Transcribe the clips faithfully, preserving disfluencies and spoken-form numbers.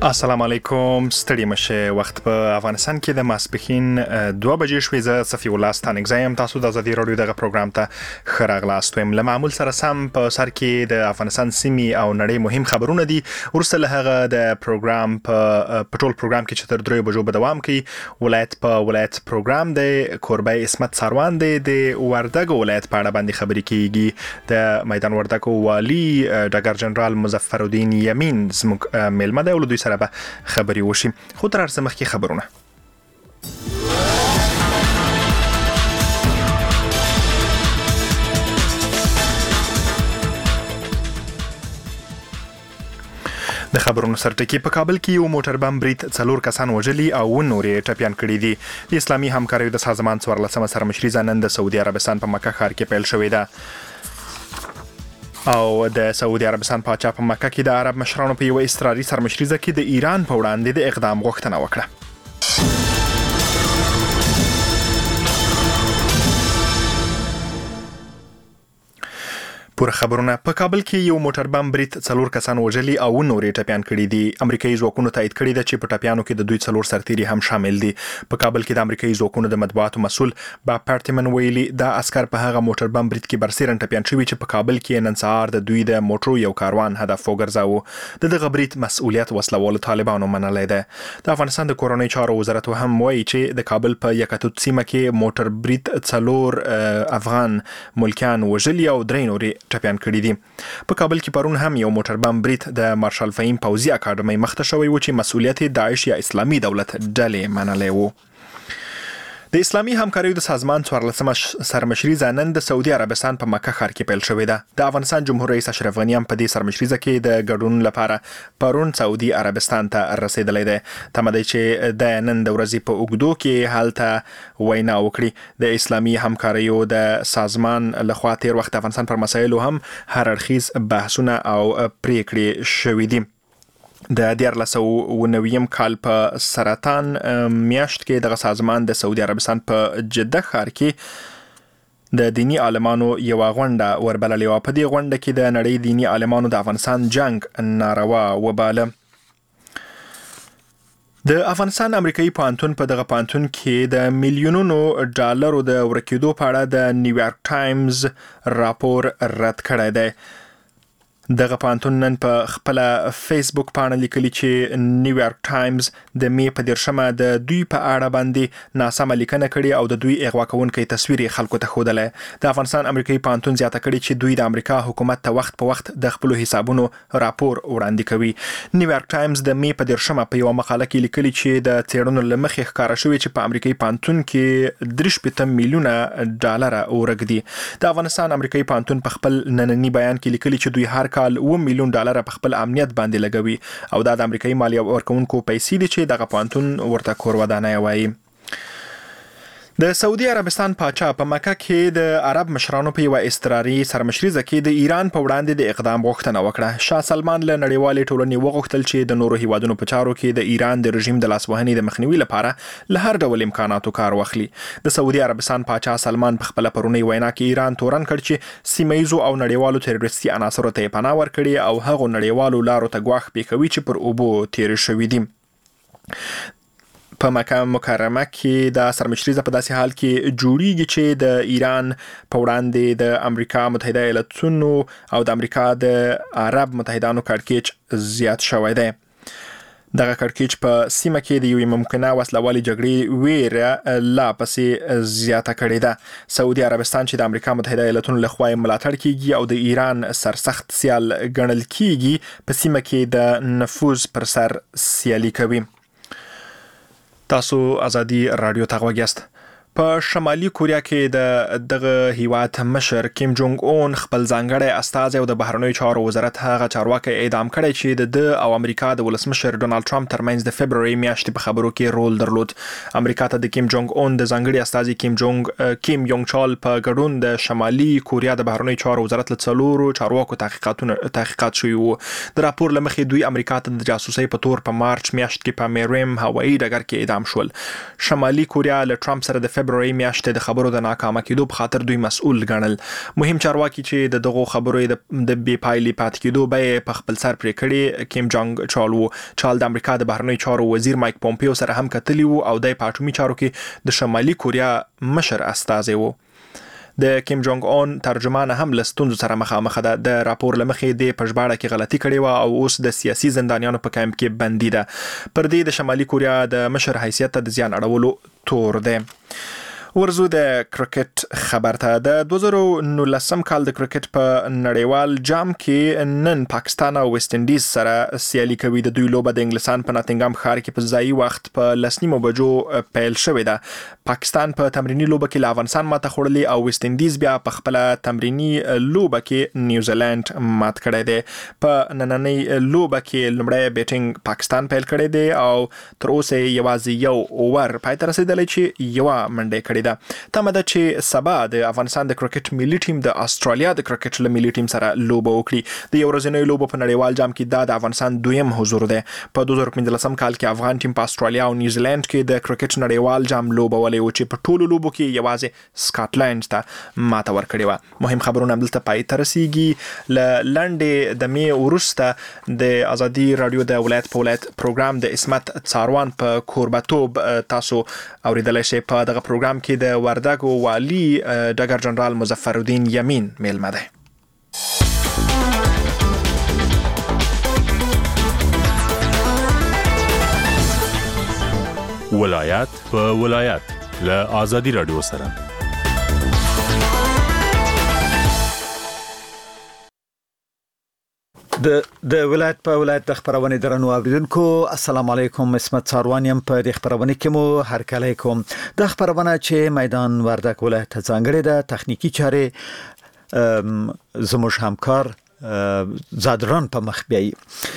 السلام علیکم. ستړي مشه. وخت په افغانستان کې د ماسپښین دوه بجې شوې. زه صفی الله ستانک زایم. تاسو د ازادي رادیو دغه پروګرام ته ښه راغلاست. له معمول سره سم په سر کې د افغانستان سیمې او نړۍ مهم خبرونه دي. ورسره له هغه د پروګرام په پټول پروګرام کې چې تر درې بجو به دوام کوي. ولایت په ولایت پروګرام دی. کوربه اسمت ساروان دی د وردګ ولایت په اړه باندې خبرې کیږي. د میدان وردګ والی ډګر جنرال مظفر الدین یمین زموږ ملمه دی. ولودي سره به خبري وشي. خو تر ارسه مخکې خبرونه. د خبرونو سرټکی په کابل کې یو موټر بم برید څلور کسان وژلي او نورې ټپيان کړي دي. د اسلامي همکاریو د سازمان څوارلسمه سرمشري نن د سعودي عربستان په مکه ښار کې پیل شوې ده. او د سعودي عربستان پاچا په مکه کې د عرب مشرانو په یو اضطراري سرمشریزه کې د ایران په وړاندې د اقدام غوښتنه وکړه. پور خبرونه. په کابل کې یو موټر بم برید څلور کسان وژلي او نورې ټپيان کړي دي. امریکایي ځواکونو تایید کړی ده چې په ټپيانو کې د دوی څلور سرتیري هم شامل دي. په کابل کې د امریکایي ځواکونو د مطبوعاتو مسول با پارټمن ویلي دا عسكر په هغه موټر بم برید کې برسېرن ټپيان شوي چې په کابل کې نن سهار د دوی د موټرو یو کاروان هدف وګرځاوه. د دغه برید مسؤلیت وسلوالو طالبانو منلی ده. د افغانستان د کورنۍ چارو وزارت هم وایي چې د کابل په یکتوت سیمه کې موټر برید څلور افغان ملکیان وژلي او درې نورې ټپيان کړي دي. په کابل کې پرون هم یو موټر بم برید د مارشال فهیم پوځي اکاډمۍ مخته شوی و چې مسؤلیت داعش یا اسلامي دولت ډلې منلی و. د اسلامي همکاریو د سازمان څوارلسمه سرمشریزه نن د سعودي عربستان په مکه ښار کې پیل شوې ده. د افغانستان جمهور رئیس اشرف غنی هم په دې سرمشریزه کې د ګډون لپاره پرون سعودي عربستان ته رسیدلی دی. تمه ده چې د نن د ورځې په اوږدو کې هلته وینا وکړي. د اسلامي همکاریو د سازمان لخوا تیر وخت افغانستان پر مسایلو هم هر اړخیز بحثونه او پریکړې شوې دي. د دیارلس سوه نوي کال په سرطان میاشت کې دغه سازمان د سعودي عربستان په جده ښار کې د دینی عالمانو یو غونډه وربللې و. په دې غونډه کې د نړۍ دینی عالمانو د افغانستان جنگ ناروا وباله. د افغانستان امریکایي پوهنتون په دغه پوهنتون کې د میلیونونو ډالرو د ورکېدو په اړه د نیویارک ټایمز راپور رد کړی دی. دغه پوهنتون نن په خپل فیسبوک باندې لیکلي چې نیویارک ټایمز د می په دیرشمه د دوی په اړه باندې ناسمه لیکنه کړې او د دوی اغوا کوونکي تصویر خلکو ته ښودلی. د افغانستان امریکایي پوهنتون زیاته کړې چې دوی د امریکا حکومت ته وخت په وخت د خپل حسابونو راپور وړاندې کوي. نیویارک ټایمز د می په دیرشمه په یو مقاله کې لیکلي چې د څېړنو له مخې ښکاره شوی چې په امریکایي پوهنتون کې درې شپېته میلیونه ډالر ورک دي. د افغانستان امریکایي پوهنتون په خپل نننی بیان کې لیکلي چې دوی هر کال اوه میلیون ډالر په خپل امنیت باندې لګوي او دا د امریکایي مالیه ورکوونکو پیسې دي چې دغه پوهنتون ورته کور ودانۍ وایي. د سعودي عربستان پاچا په مکه کې د عرب مشرانو په یو اضطراري سرمشریزه کې د ایران په وړاندې د اقدام غوښتنه وکړه. شاه سلمان له نړیوالې ټولنې وغوښتل چې د نورو هیوادونو په چارو کې د ایران د رژیم د لاسوهنې د مخنیوي لپاره له هر ډول امکاناتو کار واخلي. د سعودي عربستان پاچا سلمان په خپل پرونی وینا کې ایران تورن کړ چې سیمه‌ییزو او نړیوالو تروریستي عناصرو ته پناه ورکړي او هغو نړیوالو لارو ته ګواښ پیښوي چې پر اوبو تیر شوي دي. په مکه مکرمه کې د سرمشریزه په داسې حال کې جوړیږي چې د ایران په وړاندې د امریکا متحده ایالاتونو او د امریکا د عرب متحدانو کړکېچ زیات شوی دی. دغه کړکېچ په سیمه کې د یوې ممکنه وسلوالې جګړې ویره لا پسې زیاته کړې ده. سعودي عربستان چې د امریکا متحده ایالاتونو لخوا ملاتړ کیږي او د ایران سرسخت سیال ګڼل کیږي په سیمه کې د نفوذ پر سر سیالي کوي. تاسو ازادي رادیو ته غوږ یاست. په شمالي کوریا کې د دغه هیواد مشر کیم جونګ اون خپل ځانګړی استازی او د بهرنیو چارو وزارت هغه چارواکي اعدام کړی چې د د او امریکا د ولسمشر ډونالد ټرمپ ترمنځ د فبروري میاشتې په خبرو کې رول درلود. امریکا ته د کیم جونګ اون د ځانګړي استازي کیم جونګ کیم یونګ چال په ګډون د شمالي کوریا د بهرنیو چارو وزارت له څلورو چارواکو تحقیقاتونه تحقیقات شوي وو. د راپور له مخې دوی امریکا ته د جاسوسۍ په تور په مارچ میاشت کې په میریم هوایي ډګر کې اعدام شول. شمالي کوریا له ټرمپ سره د فبرवरी میاشتې د خبرو د ناکامه کېدو په خاطر دوی مسؤل ګڼل. مهم چارواکي چې د دغه خبرو د بې پایلې پاتې کېدو به په خپل سر پرې کړي کیم جونګ چالو چال د امریکا د بهرنیو چارو وزیر مایک پومپیو سره هم کتلی وو او د اټومي چارو کې د شمالي کوریا مشر استازی وو. د کیم جونګ اون ترجمان هم لستونزو سره مخامخ ده. د راپور لمخې د پښباړه کې غلطي کړې و او اوس د سیاسي زندانیانو په کمپ کې بندي ده. پر دې د شمالي کوریا د مشر حیثیت ته د زیان اړولو تور ده. ورزو د کرکټ خبر ته. د دوه زره نولسم کال د کرکټ په نړیوال جام کې نن پاکستان او ویسټ انډیز سره سیالي کوي. د دوی لوبه د انګلستان په ناتنګام ښار کې په ځایي وخت په لسنیمو بجو پیل شوې ده. پاکستان په تمرینی لوبه کې له افغانستان ماته خوړلې او ویسټ انډیز بیا په خپل تمرینی لوبه کې نیوزیلند مات کړی دی. په نننۍ لوبه کې لومړی بیټینګ پاکستان پیل کړی دی او تر اوسه یوازې یو اوور پای ته رسیدلی چې یوه منډه کړې. تمه ده چې سبا د افغانستان د کرکټ ملي ټیم د استرالیا د کرکټ له ملي ټیم سره لوبه وکړي. د یو ورځنۍ لوبو په نړیوال جام کې دا د افغانستان دویم حضور ده. په دوه زره پنځلسم کال کې افغان ټیم په استرالیا او نیوزیلند کې د کرکټ نړیوال جام لوبه ولې و چې په ټولو لوبو کې یوازې سکاټلند ته ماته ورکړې و. مهم خبرونه دلته پای ته رسیږي. ل لنډې د می ورسته د ازادي رادیو د ولایت په ولایت پروګرام د اسمت څاروان په کوربتوب تاسو اوریدلای شئ. په دغه پروګرام کې د وردګو والی ډګر جنرال مظفر الدین یمین میلمه ده. ولایت په ولایت له ازادي رادیو سره. د د ولایت په ولایت د خبرونه درنو اوریدونکو السلام علیکم. اسمت څاروان يم. په د خبرونه کې مو هر کله کوم د خبرونه چې میدان وردګ ولایت ته ځانګړي د تخنیکی چارې زموږ همکار زادران په مخ بیاي.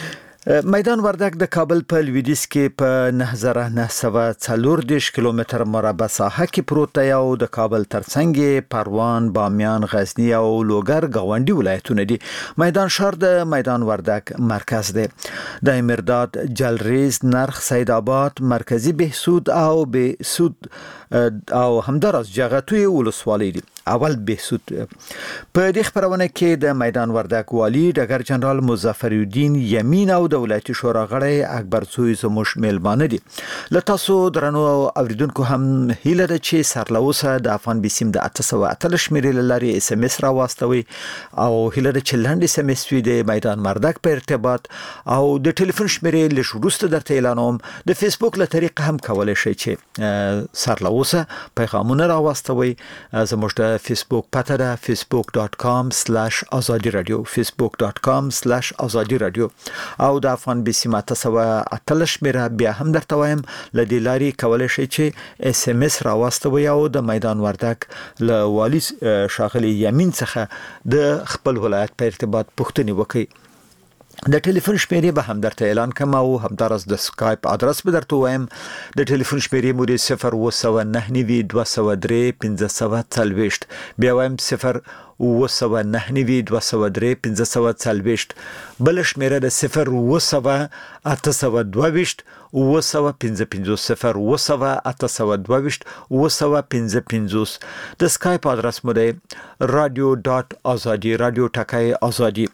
میدان وردګ د کابل په لویدیځ کې په نه هزار نه سوه څلور دېرش کیلومتر مربع ساحه کې پروت دی او د کابل ترڅنګ پروان، بامیان، غزنی او لوګر غونډي ولایتونه دي. میدان ښار د میدان وردګ مرکز دی. د مرداد، جلریز، نرخ، سید آباد، مرکزی بهسود او بهسود او همدارس جغتوی ولسوالی دي. اول بهسود. په دې خبرونه کې د میدان وردګ والی ډګر جنرال مظفر الدین یمین او د ولایتي شورا غړی اکبر سوی زموږ میلمانه دي. له تاسو درنو اوریدونکو هم هیله ده چې سرلوسه د افغان بسیم د اته سوه اتلس شمیرې لاري اس ام اس را واستوي او هیله ده چې لاندې اس ام اس وي د میدان وردګ په ارتباط او د ټلیفون شمیرې له شروع درته اعلانوم. د فیسبوک له طریقه هم کولای شئ چې سرلوسه پیغامونه را واستوي. زموږ د فیسبوک پته ده facebook dot com slash azadi radio facebook dot com slash azadi radio او د افغان بسیم اته سوه اتلس شمیره بیا هم درته وایم ل دې لاري کولای شئ چې اس ام اس را واستوي او د میدان وردګ له والی شاغلی یمین څخه د خپل ولایت په ارتباط پوښتنه وکړي. د ټلیفون شمیرې به هم درته اعلان کوم او همدارس د سکایپ ادرس به درته وایم. د ټلیفون شمیرې مو د صفر اوه سوه نهه نوي دوه سوه درې پنځه سوه څلوېښت. بیا وایم صفر اوه سوه نهه نوي دوه سوه درې پنځه سوه څلوېښت. بل شمیره د صفر اوه سوه اته سوه دوه ویشت اوه سوه پنځه پنځوس. صفر اوه سوه اته سوه دوه ویشت اوه سوه پنځه پنځوس. د سکایپ ادرس مو دی رادیو ډاټ ازادي رادیو ټکای ازادي.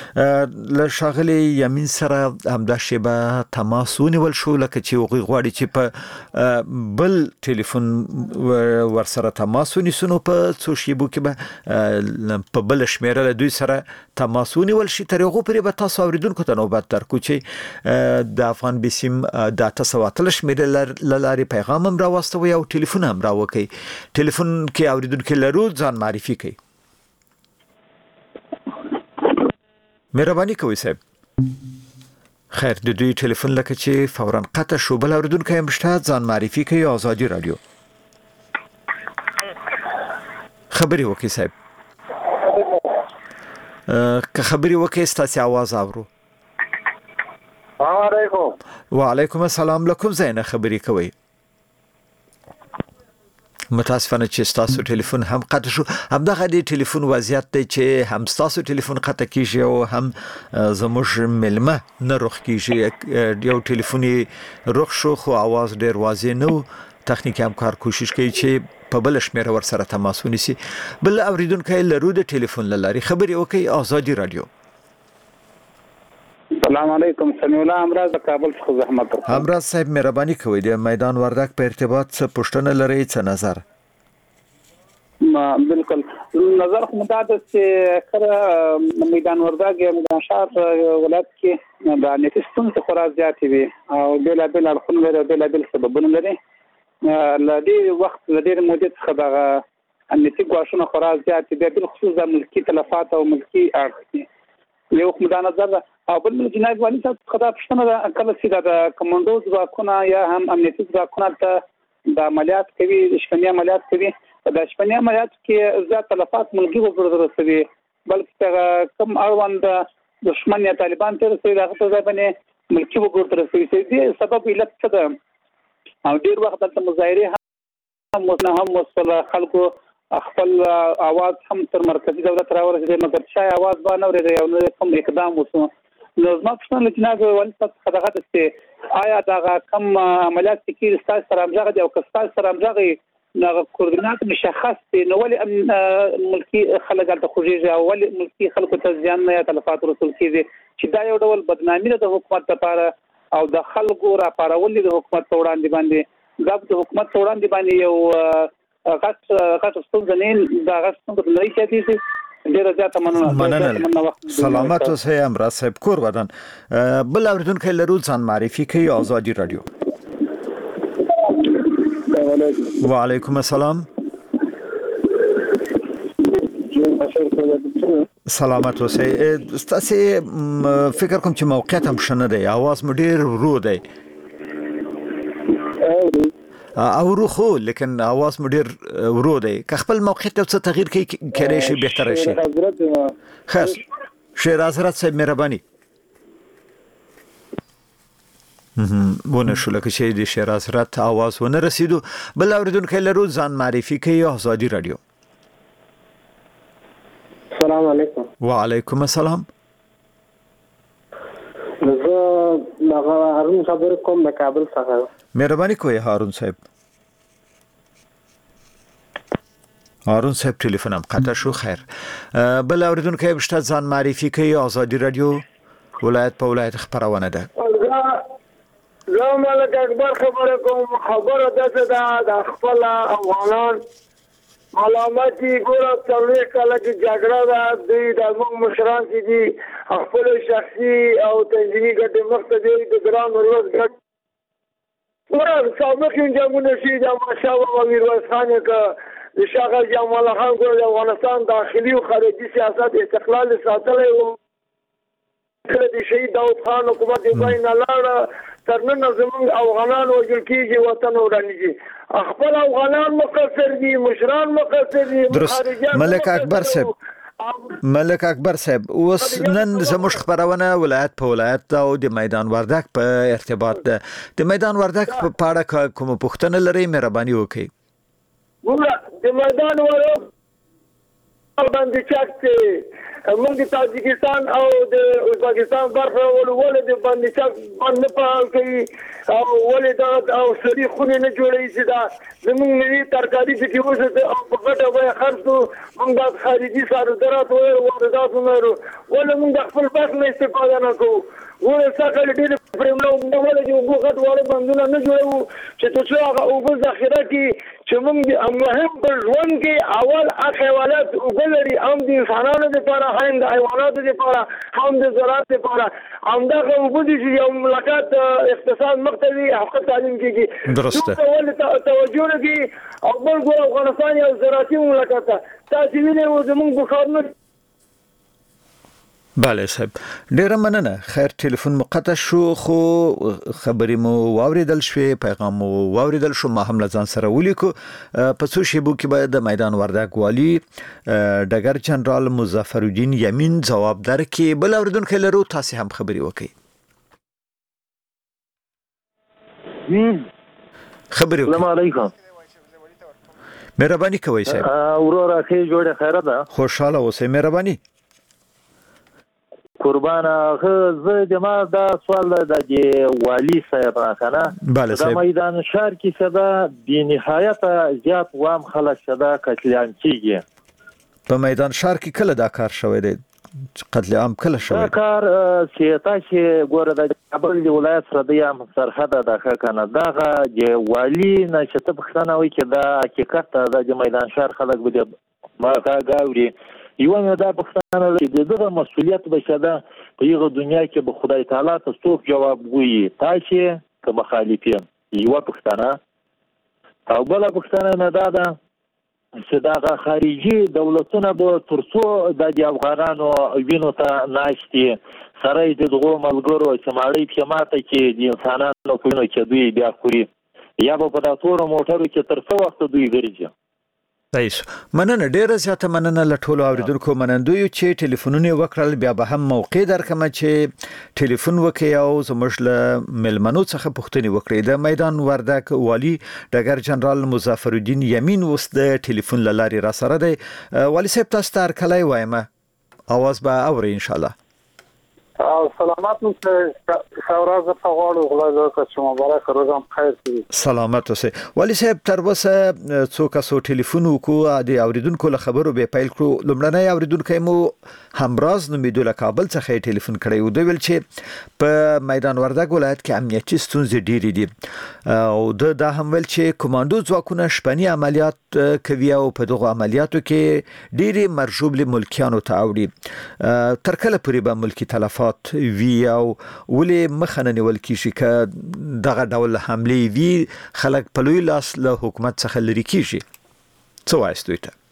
له شاغلی یمین سره همدا شیبه تماس ونیول شو لکه چې وغوی غواړي چې په بل ټلیفون ور سره تماس ونیسو نو په څو شیبو کې به په بل شمیره له دوی سره تماس ونیول شي. تر هغه پورې به تاسو اوریدونکو ته نوبت درکو چې د افغان بسیم د اته سوه اتلس شمیرې له لارې پیغام هم راواستوي او ټلیفون هم راوکړي. ټلیفون کې اوریدونکو لرو ځان معرفي کوي. مهرباني کوئ صاحب. خیر د دوی ټلیفون لکه چې فورا قطع شو. بل اوریدونکو هم شته ځان معرفي کوي. ازادي رادیو خبري وکي صاحب. که خبري وکي ستاسو आवाज اورو. السلام علیکم. وعلیکم السلام. لکم زینه خبري کوي. متاسفانه چې تاسو ټلیفون هم قطع شو. همدغه دی ټلیفون وضعیت دی چې هم تاسو ټلیفون قطع کیږي او هم زموږ ملمه نه روخ کیږي. یو ټلیفوني روخ شو خو आवाज ډیر واضح نه تخنیکی همکار کوشش کوي چې په بل شمیر ور سره تماس ونیسي. بل اوریدونکو لرو د ټلیفون لاري خبري وکي آزادي رادیو. السلام علیکم. سمیع الله امراض د کابل څخه زحمت درکوم. امراض صاحب مهرباني کوئ د میدان وردک په ارتباط څه پوښتنه لرئ څه نظر؟ ما بالکل نظر خو مداد چې کړه میدان وردک یا میدان شهر ولایت کې د نتیستون څخه خورا زیاتې وي او بلا بلا خپل لري بلا بلا سببونه لري. لدی وخت لدی مودې څخه د انتی ګواښونه خورا زیاتې دي بل خصوص د ملکی تلفات او ملکی اړخ یو خدای نظر او بل جنایت والی څخه خدا پښتنه کله چې د کمانډوز واکونه یا هم امنیتي واکونه ته د عملیات کوي د شپنی عملیات کوي د شپنی عملیات کې زیات تلفات ملکی وګړو رسوي بلکې کم اړوند دشمن یا طالبان تر څو دغه ځای باندې ملکی وګړو رسوي دې سبب علت څه ده او ډیر وخت د مظاهره هم هم وصل خلکو خپل आवाज هم تر مرکزی دولت راورسېد مګر شای आवाज باندې ورې یو نه کوم اقدام وسو نو زما پښتنه جناب ولې تاسو خدغه چې آیا دا کم عملیات کې ستاسو سره امجاغ دی او کستاسو سره امجاغ نه کوردینات مشخص دي نو ولې ملکی خلک د خوږیږي او ولې ملکی خلکو ته ځان نه تلفات رسول کیږي چې دا یو ډول بدنامي ده د حکومت لپاره او د خلکو را پارول د حکومت وړاندې باندې دا د حکومت وړاندې باندې یو غټ غټ ستونزې دا غټ ستونزې لري چې دي ډیر زیاته مننه. سلامت اوسئ امراض صاحب کور ودان. بل اوریدونکو لرو ځان معرفي کوي آزادي رادیو. وعلیکم السلام. سلامت اوسئ. تاسو فکر کوم چې موقعیت هم شنه دی आवाज مو ډیر ورو دی او روخو لیکن आवाज مو ډیر ورو دی که خپل موقعیت څه تغییر کوي کړي شي بهتره شي. خاص شیر حضرت صاحب مهرباني ونه شو لکه چې د شیر حضرت आवाज ونه رسیدو. بل اوریدونکو لرو ځان معرفي کوي آزادي رادیو. السلام علیکم. وعلیکم السلام. زه هغه هارون خبر کوم د کابل څخه. مهرباني کوئ هارون صاحب. هارون صاحب ټلیفون هم قطع شو. خیر بل اوریدونکو بشته ځان معرفي کوي آزادي رادیو ولایت په ولایت خبرونه ده. زه ملک اکبر خبر کوم. خبره ده د خپل افغانان علامتي ګوره څلوېښت کاله کې جګړه ده دوی د موږ مشران چې دي خپل شخصي او تنظیمي ګټې مخته دی د ګران وروز ګټ ګوره سابق جنګونه شي د احمدشاه بابا میرویس خان که د شاه غازي امان الله خان ګوره د افغانستان داخلي او خارجي سیاست استقلال ساتلی و کله د شهید داود خان حکومت د بین لاړه تر نن زموږ افغانان وژل کېږي وطن ورانېږي خپل افغانان مقصر دي مشران مقصر دي. درست ملک اکبر صاحب ملک اکبر صاحب اوس نن زموږ خبرونه ولایت په ولایت او د میدان وردک په ارتباط ده. د میدان وردک په اړه کوم پوښتنه لرئ مهرباني وکړئ. ګوره د میدان وردک باندې چاکته موږ د تاجکستان او د ازبکستان برخه ولول د باندې چاک باندې په کوي او ولې دا او سړي خونه نه جوړي چې دا زموږ ملي ترکاري چې وسه او په ګټه وای خرڅو موږ د خارجي صادرات او واردات نورو ولې موږ د خپل بس نه استفاده نه کوو. ولې څنګه ډېر پرمنو ولې چې وګړو غټ وړ بندونه نه جوړو چې تاسو هغه اوبه ذخیره کې چې موږ مهم په ژوند کې اول اخوالات وګلري هم د انسانانو لپاره هم د حیواناتو لپاره هم د زراعت لپاره هم دا اوبه دي چې یو مملکت اقتصاد مختلفي حق تعلیم کېږي. درسته ولې توجه نه کوي او بل ګور افغانستان یو زراعتي مملکت ده تاسو وینئ زموږ بخارونه. بله صاحب ډیره مننه. خیر ټلیفون مقطع شو خو خبرې مو واوریدل شوې پیغام مو واوریدل شو ما هم لزان سره ولیکو. په څو شیبو کې به د میدان وردک والی ډګر جنرال مظفر الدین یمین جواب درکړي. بل اوریدونکو لرو تاسو هم خبرې وکړئ. خبرې السلام علیکم. مهرباني کوئ صاحب. اورورا کې جوړه خیره ده. خوشاله اوسئ مهرباني. قربان هغه زه د ما دا سوال د والی صاحب راکنه بله صاحب د میدان شهر کې صدا د نهایت زیات وام خلک صدا قتلیان کیږي په میدان شهر کې کله دا کار شوی دی قتل عام کله شوی دا کار چې تاسو ګوره د کابل د ولایت سره د یم سرحد د کنه دغه د والی نشته بخښنه وي چې دا حقیقت د میدان شهر خلک به ما تا غاوري یو نه دا بخښنه لري دغه مسولیت به شدا په یغه دنیا کې به خدای تعالی ته څوک جواب وایي تاسو که مخالفین یو بخښنه او بل بخښنه نه دا ده چې دا خارجي دولتونه به ترڅو د افغانانو وینو ته ناشتي سره د دغه ملګرو چې ماړی په ماته کې د انسانانو په وینو کې دوی بیا خوري یا په داتور موټرو کې تر څو وخت دوی ګرځي صحیح مننه ډیره زیاته مننه لټولو اوریدونکو منندوی چې ټلیفونونه وکړل بیا به هم موقع درکمه چې ټلیفون وکي او زموږ له ملمنو څخه پوښتنه وکړي د میدان وردک والی ډګر جنرال مظفر الدین یمین اوس د ټلیفون لاري را سره دی والی صاحب تاسو تر کله وایم اواز به اوري ان شاء الله سلامات اوسه خورازه په غواړو غواړو چې مبارک روزم خیر شي سلامت اوسه والی صاحب تر اوسه څو کسو ټلیفون وکړو د اوریدونکو له خبرو به پیل کړو لمړنۍ اوریدونکو مو همراز نومیدو له کابل څخه ټلیفون کړی و دوی ول چې په میدان وردګ ولایت کې امنیتي ستونزې ډېرې دي او د دا هم ول چې کمانډو ځواکونه شپنی عملیات کوي او په دغه عملیاتو کې ډېری مرجوب له ملکیانو ته اوړي تر کله پورې به ملکی تلفات وی او ولې مخنه نیول کیږي ک دغه ډول حمله وی خلک په لوی لاس له حکومت څخه لري کیږي څه وایي دوی ته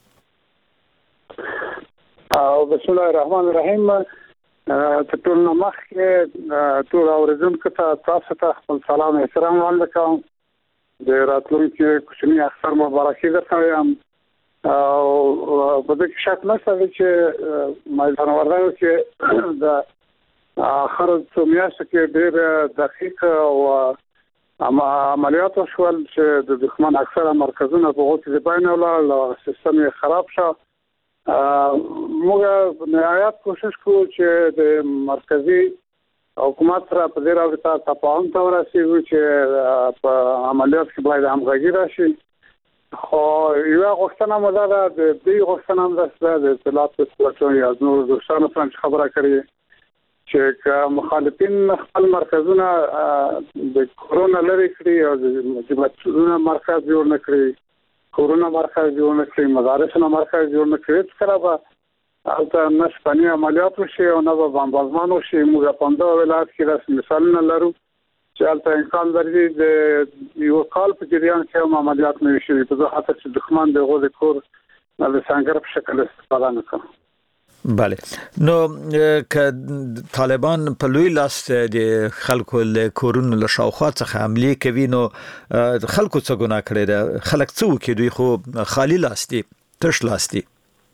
او بسم الله الرحمن الرحیم ته ټول مخ کې ټول اوریدونکو ته تاسو ته خپل سلام احترام وکړم د راتلونکي کوچنی اختر مبارکي درکوم او په دې کې شک نشته چې میدان وردګ کې د اخر څو میاشتو کې ډېر دقیق او عملیات وشول چې د دښمن اکثره مرکزونه په غوښتنه دی باندې ولاړ سیستم یې خراب شو موږ نهایت کوشش کوو چې د مرکزی حکومت سره په دې راوړه تفاهم ته ورسیږو چې په عملیات کې باید همغږي راشي خو یو غوښتنه مو ده د دې غوښتنه هم ده د اطلاعات پروتکول یا نور دوستانو څخه خبره کړې چې مخالفین خپل مرکزونه د کورونا لري کړی او د مسؤلینو مرکز جوړ نه کړی کورونا مرکز جوړ نه کړی مدارسونو مرکز جوړ نه کړی څه کړه البته نشپنی عملیات وشي او نه بمبارزمان وشي موږ په اندو ولایت کې راس مثالونه لرو چې البته امکان لري د یو کال په جریان کې عملیات نه وشي په ځکه چې دښمن د غوډ کور د څنګه په شکل استفاده نه کوي بله نو ک طالبان په لوی لاس د خلکو له کورونو له شاوخوا څخه حمله کوي نو خلکو څه ګناه کړی ده خلک څه وکړي دوی خو خالی لاس دي تش لاس دي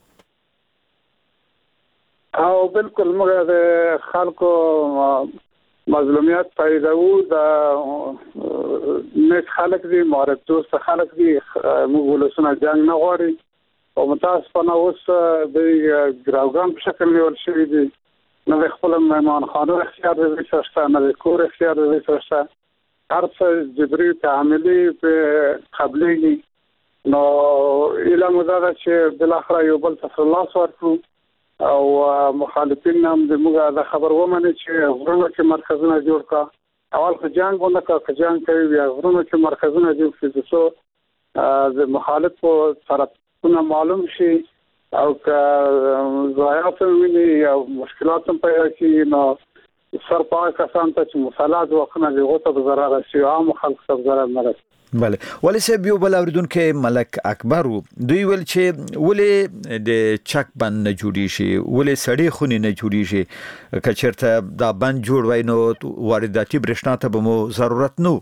او بالکل موږ د خلکو مظلومیت پیدا وو د نیک خلک دي مارد دوست خلک دي موږ ولسونه جنگ نه غواړي او متاسفانه اوس د ګراوګان په شکل نیول شوی دي نه خپل مهمان خانه اختیار لري څه نه کور اختیار لري څه هر څه جبري تعاملي په قبلي نو اله مزاده چې بل اخر یو بل تفصیلات ورکړو او مخالفین هم د موږ د خبر ومني چې غوړو کې مرکزونه جوړ کا اول خو جنگ ونه کا که جنگ کوي یا غوړو کې مرکزونه جوړ کړي چې د مخالف سره ونه معلوم شي او که ضایعات ویني یا مشکلات هم پیدا شي نو سرپای کسان ته چې مصالحات وکړي دغه ته ضرر رسي عام خلک ته ضرر نه رسي بله ولی سه بیو بل اوریدونکو ملک اکبر دوی ول چې ولې د چک بند نه جوړی شي ولې سړی خونی نه جوړی شي کچرته دا بند جوړ وای نو وارداتي برښنا ته به مو ضرورت نو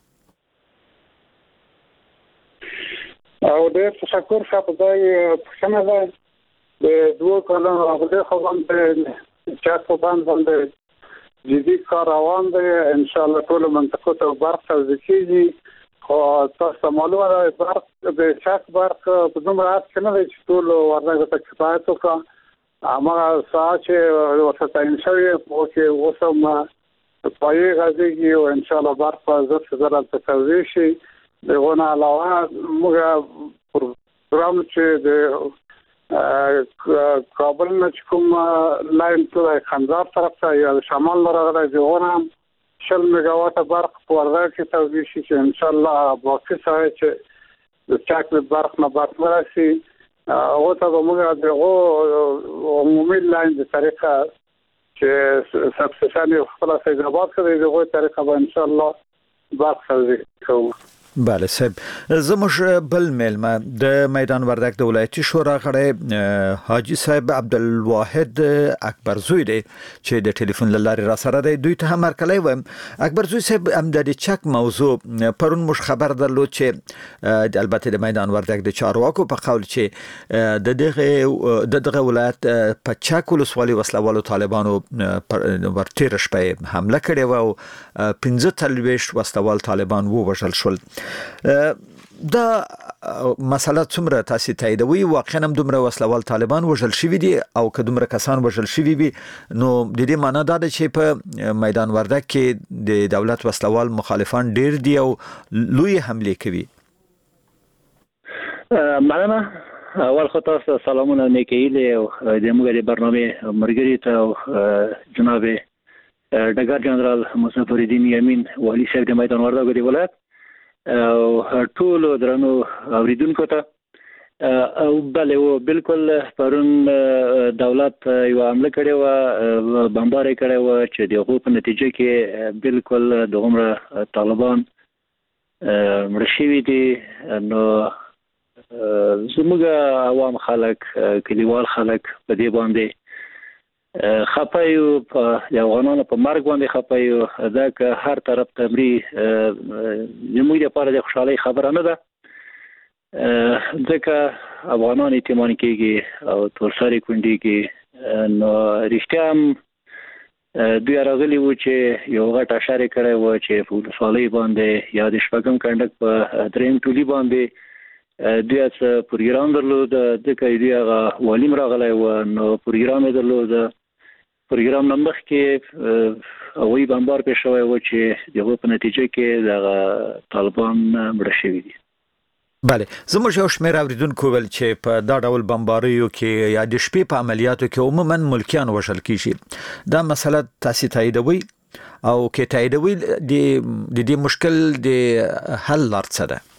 او ډېر تشکر شاپ دای څنګه ده د دوه کلونو راغلي خو باندې چا په باندې جدي کار روان دی ان شاء الله ټول منطقه ته برق توزیعي خو تاسو معلومه ده برق د چاک برق په دومره حد کې نه دی چې ټول ورنګ ته کفایت وکړي هغه ساعت چې ورته تعین شوی په کې اوسم پای غازي کې او ان شاء الله برق په زر زر تکوي شي دغه علاوه موږ پروګرام چې د کابل نه کوم لاین ته خنزار طرف ته یا شمال راغلی دغه شل میگاوات برق په ورغه کې توزیع شي چې ان شاء الله باقي ساعت چې د چاکل برق نه برق راشي او ته موږ دغه عمومي لاین د طریقه چې سبسیشن خپل فیضاباد کړی دغه طریقه به ان شاء الله برق توزیع کوو. بله صاحب زموږ بل ملما د میدان وردګ د ولایتي شورا غړی حاجی صاحب عبدالواحد اکبرزوی دی چې د ټلیفون لارې را سره دی دوی ته هم مرکلی وم. اکبرزوی صاحب هم د چک موضوع پرون موږ خبر درلود چې البته د میدان وردګ د چارواکو په قول چې د دغه د دغه ولایت په چک ولسوالۍ وسلوالو طالبانو ورتیر شپه حمله کړې و او پنځه څلوېښت وسلوال طالبان ووژل شول. دا مسله څومره تاسو تاییدوي؟ واقعا هم دومره وسلوال طالبان وژل شوي دي او که دومره کسان وژل شوي وي نو د دې معنی دا ده چې په میدان وردګ کې د دولت وسلوال مخالفان ډیر دي او لوی حمله کوي. مننه. اول خو تاسو سلامونه نیکیلې او د موږ د برنامه مرګري ته جناب ډګر جنرال مصطفی الدین یمین والی صاحب د میدان وردګ د ولایت او ټول درنو اوریدونکو ته او بله و بالکل پرون دولت یو عمله کړې و بمباري کړې و چې دغه په نتیجه کې بالکل دغه طالبان مړ شوي دي. نو زموږ عوام خلک کلیوال خلک په دې باندې خپایو په افغانانو په مرګ باندې خپایو دا که هر طرف تمري زموږ لپاره د خوشحالۍ خبره نه ده ځکه افغانان ایتمان کېږي او تورسري کونډېږي. نو رښتیا هم دوی راغلي وو چې یو غټ اشاره کړی و چې په ولسوالۍ باندې یا د شپږم کنډک په دریم ټولي باندې دوی څه پروګرام درلود ځکه دوی هغه والیم راغلی و نو پروګرام یې درلود. پروګرام نمبر کې اوی بمبار پېښ شوی و چې دغه په نتیجه کې د طالبان مړه شوي دي. بله زموږ یو شمېر اوریدونکو ویل چې په دا ډول بمباریو کې یا د شپې په عملیاتو کې عموما ملکیان وژل کیږي. دا مسله تاسو تاییدوي او کې تاییدوي د دې مشکل د حل لار څه ده؟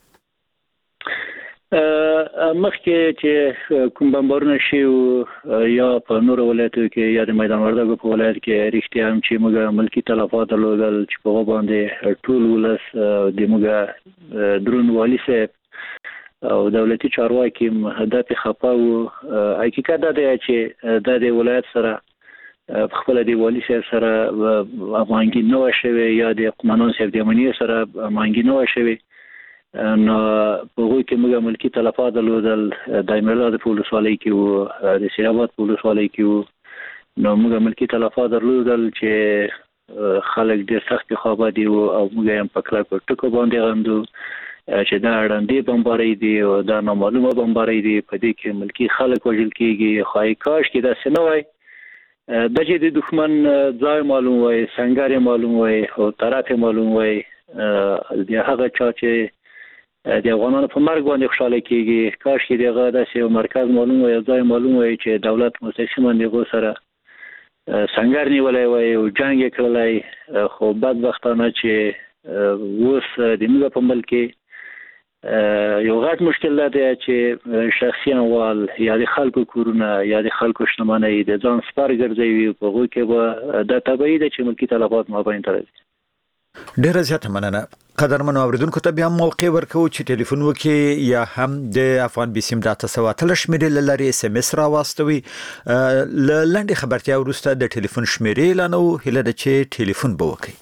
مخکې چې کوم بمبارونه شي یا په نور ولایتو کې یا د میدان وردګ په ولایت کې رښتیا هم چې موږ ملکی تلفات درلودل چې په باندې ټول ولس د موږ درون والی صاحب او دولتي چارواکي هدف خپاو. حقیقت دا دی چې د ولایت سره خپل د والی سره افغانګي نو شوی یا د قومانو صاحب د امنیت سره افغانګي نو شوی. نو په هغه کې موږ ملکی تلفات درلودل دایمرلا د پولیسوالۍ کې وو د سیراباد پولیسوالۍ کې وو. نو موږ ملکی تلفات درلودل چې خلک ډېر سخت خوابه دي او موږ هم په کلک ټکو باندې غندو چې دا اړندې بمباري دي او دا نامعلومه بمباري دي. په دې کې ملکی خلک وژل کېږي. خو کاش کې دا سنوي د چې د دښمن ځای معلوم وای څنګه معلوم وای او طرف معلوم وای د هغه چا چې د افغانانو په مرګ باندې خوشاله کېږي. کاش کې دغه داسې مرکز معلوم وای ځای معلوم وای چې دولت مستقیما دغه سره څنګه نیولای وای او جنگ کړلای. خو بدبختانه چې اوس د موږ په ملک کې یو غټ مشکل دی چې شخصي اموال یا د خلکو کورونه یا د خلکو شتمنۍ د ځان سپار ګرځوي. په هغه کې به د طبيعي د چې ملکی تلفات مابین تر دي. ډیره زیاته مننه. قدرمنو اوریدونکو ته بیا موقع ورکو چې ټلیفون وکړي یا هم د افغان بیسیم ډاټا سواتل شمیرې لري اس ام اس را واستوي. لنډه خبرتیا وروسته د ټلیفون شمیرې لانو هله د چې ټلیفون به وکړي.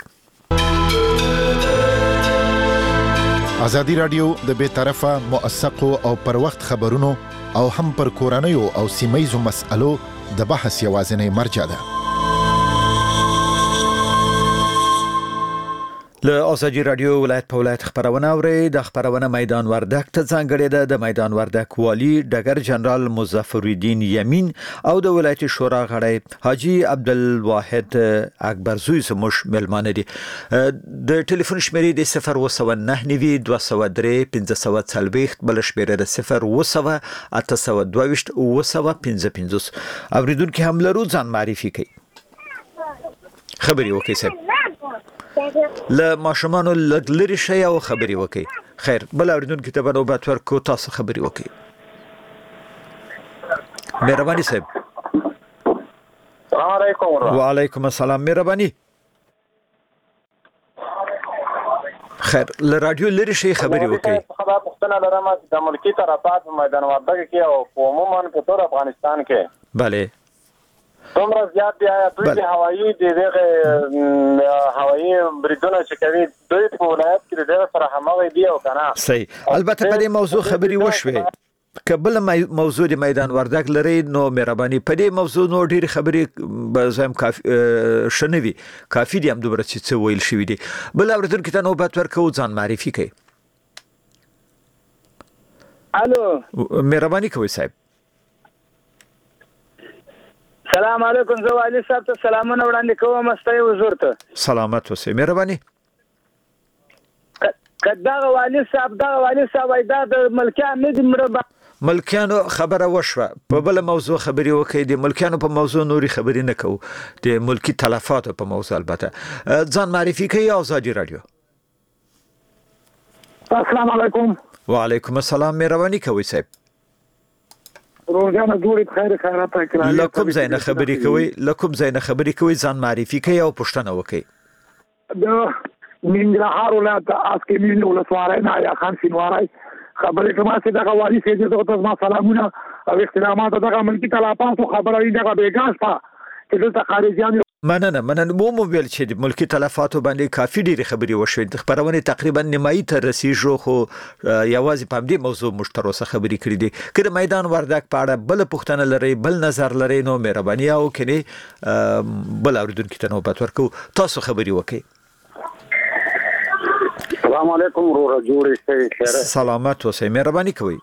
ازادي رادیو د بے طرفه موثقو او پر وخت خبرونو او هم پر کورنیو او سیمایزو مسألو د بحث یوازینی مرجع ده. له ازادي رادیو ولایت په ولایت خبرونه اوري د خبرونه میدان وردک ته ځانګړی ده. د میدان وردک والی ډګر جنرال مظفر الدین یمین او د ولایت شورا غړی حاجی عبدالواحد اکبرزوی سموش ملمانه دي. د ټلیفون شمیرې د صفر و سو نه نوي دوه سو درې پنځه سو څلوېښت بل شمیرې د صفر و سو اته سو دوه ویشت او سو پنځه پنځوس. اوریدونکو هم لرو ځان معرفي کوي. خبري وکي سم له ماشومان لری شي او خبري وکي. خیر بل اوریدونکو ته به نوبت ورکو تاسو خبري وکي. مهرباني صاحب. السلام علیکم. وعلیکم السلام. مهرباني. خیر له رادیو لری شي خبري وکي. خبر پښتنه لرم د ملکی طرفات په میدان وردګ کې او عموما په ټول افغانستان کې bale دومره زیات دی دوی د هوایي د دغه هوایي بریدونه چې کوي دوی په ولایت کې د سره همغه دی او کنه صحیح. البته په دې موضوع خبري وشوي. قبل موضوع د میدان وردګ لري نو مهرباني په دې موضوع نو ډیر خبري بزم کافي شنوي کافي دي هم دومره چې ویل شوی دي. بل اوریدونکو ته نوبت ورکو ځان معرفي کوي. الو مهرباني کوي صاحب. سلام علیکم. زه علي صاحب ته سلامونه وړاندې کوم. مستي حضور ته سلامت اوسئ. مهرباني. کدا والي صاحب دا والي صاحب ایدا د ملکیان نه د مربع ملکیانو خبره وشوه. په بل موضوع خبري وکي. د ملکیانو په موضوع نوري خبري نه کوو. د ملکی تلفات په موضوع البته ځان معرفي کوي. ازادي رادیو. السلام علیکم. وعلیکم السلام. مهرباني کوي صاحب. روزانه جوړې خیر خیرات کړئ. لکم زینه خبري کوي. لکم زینه خبري کوي. ځان معرفي کوي او پښتنه وکي. د ننګرهار ولایت اسکه مين ولسوالۍ نه یا خان سینوارای خبرې کومه چې دغه والی سي د تاسو ما سلامونه او احترامات دغه ملکی تلفات خبره یې دغه بیګاس تا چې د خارجيان مننه مننه مو موبایل چې د ملکی تلفاتو باندې کافي ډیره خبري وشوي. د خبرونه تقریبا نیمایي ته رسیدو خو یوازې په دې موضوع مشترکه خبري کړې دي. کله میدان وردک په اړه بل پښتنه لري بل نظر لري نو مهرباني او کني بل اوریدونکو ته نوبت ورکو تاسو خبري وکي. السلام علیکم ورو جوړې خیر سلامت اوسئ. مهرباني کوي.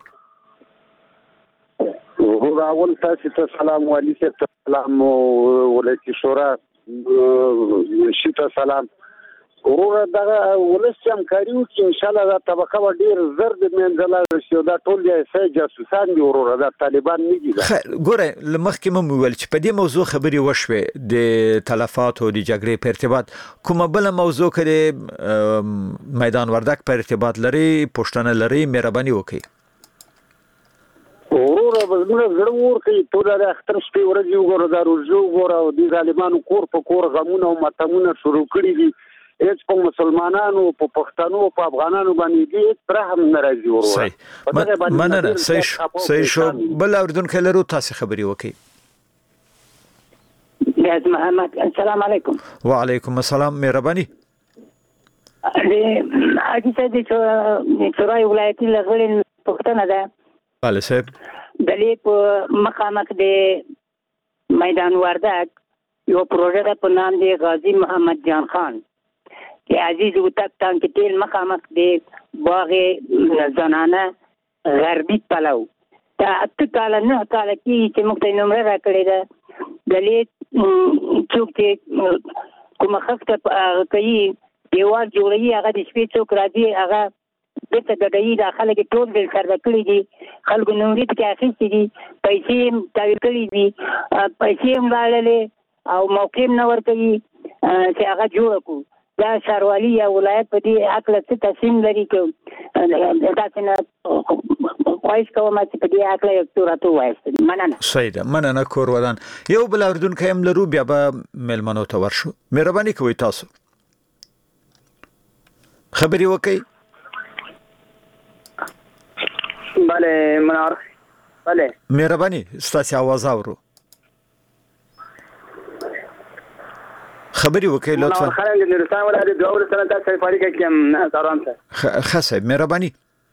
ورو اول تاسو ته سلام علیکم. سلام ولایت شورا شته سلام ورو دغه ولس همکاریو کې ان شاء الله دا طبقه ډیر زر د منځله شو. دا ټول یې سې جاسوسان دي ورو دا طالبان نه دي. ګوره لمخکې مو ویل چې په دې موضوع خبري وشوي د تلفات او د جګړې په ارتباط کومه بل موضوع کې میدان وردک په ارتباط لري پښتنه لري مهرباني وکړي. ورور بزمنه زړه ور کوي ټول د اختر شپې ورځي وګوره دا روزو وګوره او د ظالمانو کور په کور غمونه او ماتمونه شروع کړي دي. هیڅ په مسلمانانو په پښتنو په افغانانو باندې دي ترهم ناراضي ورور. مننه صحیح صحیح شو. بل اوریدونکو لرو تاسو خبري وکي. یاز محمد. السلام علیکم. وعلیکم السلام. مهرباني. د اجازه دي چې شورای ولایتي لغړي پښتنه ده. bale صاحب. دلی په مقامک د میدان وردک یو پروژه ده په نام دی غازی محمد جان خان چې عزیز وتک تانک تیل مقامک د باغ زنانه غربي پلو تا اته کال نه کال کې چې موږ ته نمبر راکړی ده. دلی څوک چې کومه خفته کوي دیوال جوړوي هغه د شپې څوک راځي هغه دته ګډي د خلک ټول د سره کړی دي. خلکو نومرې ته اخیستې دي پیسې تاویل کړي دي پیسې هم راړلې او موقع نه ورکوي چې هغه جوړ کړو. دا ښاروالي یا ولایت په دې حق له تصمیم لري چې تاسو نه خواهش کوم چې په دې حق له یو توراتو وایست. مننه. صحیح ده. مننه کور ودان. یو بل اوریدونکو هم لرو بیا به ملمنو ته ورشو. مهرباني کوي تاسو خبري وکي. bale منار bale مهرباني ستاسو आवाज اورو. خبري وکي لطفا. خلک د نورستان ولایت د دوه سره تاسو فاریکه کې تاران ته خاصه مهرباني.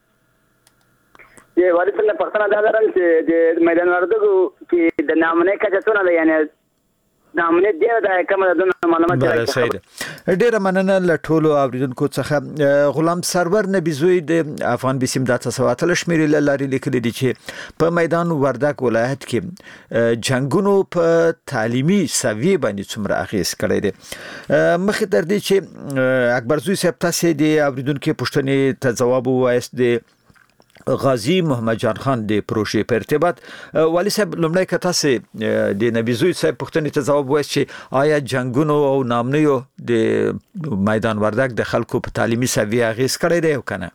یې وارث په پښتنه دا درن چې د میدان وردګو کې د نامنه کچتونه یعنی د امنیت دی د کومه د معلومات راځي. ډیره مننه له ټولو اوریدونکو څخه. غلام سرور نبی زوی د افغان بسم د تاسو اتل شمیرې لاري لیکلي دي چې په میدان وردګ ولایت کې جنگونو په تعلیمي سوي باندې څومره اغیز کړی دی. مخکې تر دې چې اکبر زوی صاحب تاسو د اوریدونکو پوښتنې ته جواب وایست د غازی محمد جان خان د پروژې په ارتباط والی صاحب لومړی کته سي د نبی زوی صاحب پوښتنې ته جواب وایي چې آیا جنگونو او نامنیو د میدان وردګ د خلکو په تعلیمي سوي اغیز کړی دی او کنه؟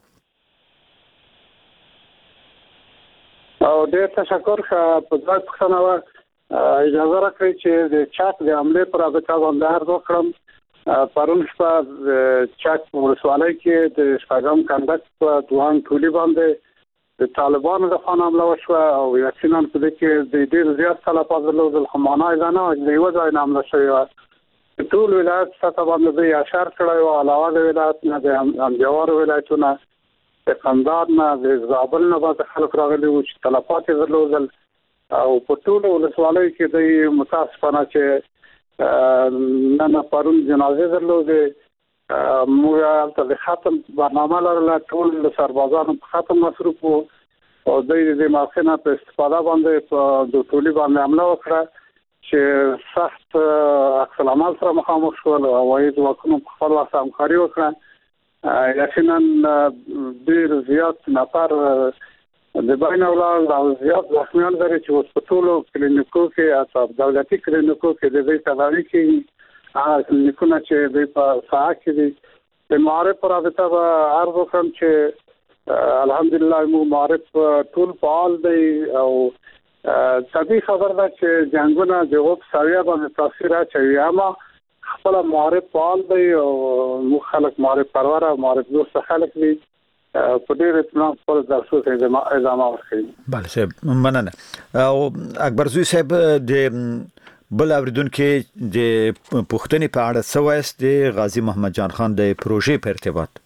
او ډېر تشکر په ځای پښتنه و اجازه راکړئ چې د چاک د عملې پر رابطه باندې عرض وکړم. پرون شپه چاک ولسوالۍ کې د شپږم کنډک په دوان ټولي باندې د طالبانو د خان حمله وشوه او یقینا په دې کې د ډېر زیات تلفات درلودل خو معنا یې نه و د یو ځای نه حمله شوې وه. ټول ولایت سطح باندې د اشار کړی و علاوه د ولایت نه د انجوار ولایتونه د قندهار نه د زابل نه بعض خلک راغلي وو چې تلفات یې درلودل او په ټول ولسوالۍ کې د متاسفانه چې نه نه پرون جنازې درلودې. موږ ته د ختم برنامه لرله ټول سربازانو په ختم مصروف وو او د دې موقع په استفاده باندې په د ټولي باندې حمله وکړه چې سخت عکس العمل سره مخامخ شول او وايي ځواکونو په خپل واسه همکاري وکړه. یقینا ډېر زیات نفر د بین اولاد او زیات زخمیان لري چې اوس په ټولو کلینیکو کې او دولتي کلینیکو کې د دې تداوی کوي. کلینیکونه چې د په ساحه کې دي د معارف پر رابطه به عرض وکړم چې الحمدلله مو معارف ټول فعال دی او طبیعي خبر ده چې جنگونه د غوب سویه باندې تاثیر اچوي اما خپل معارف فعال دی او مو خلک معارف پرور او معارف دوست خلک دي په ډېر اطمینان خپل درسو ته ادامه ورکوي. بله صاحب مننه. او اکبر زوی صاحب د بل اوریدونکو د پښتنې په اړه څه وایست د غازی محمد جان خان د پروژې په ارتباط؟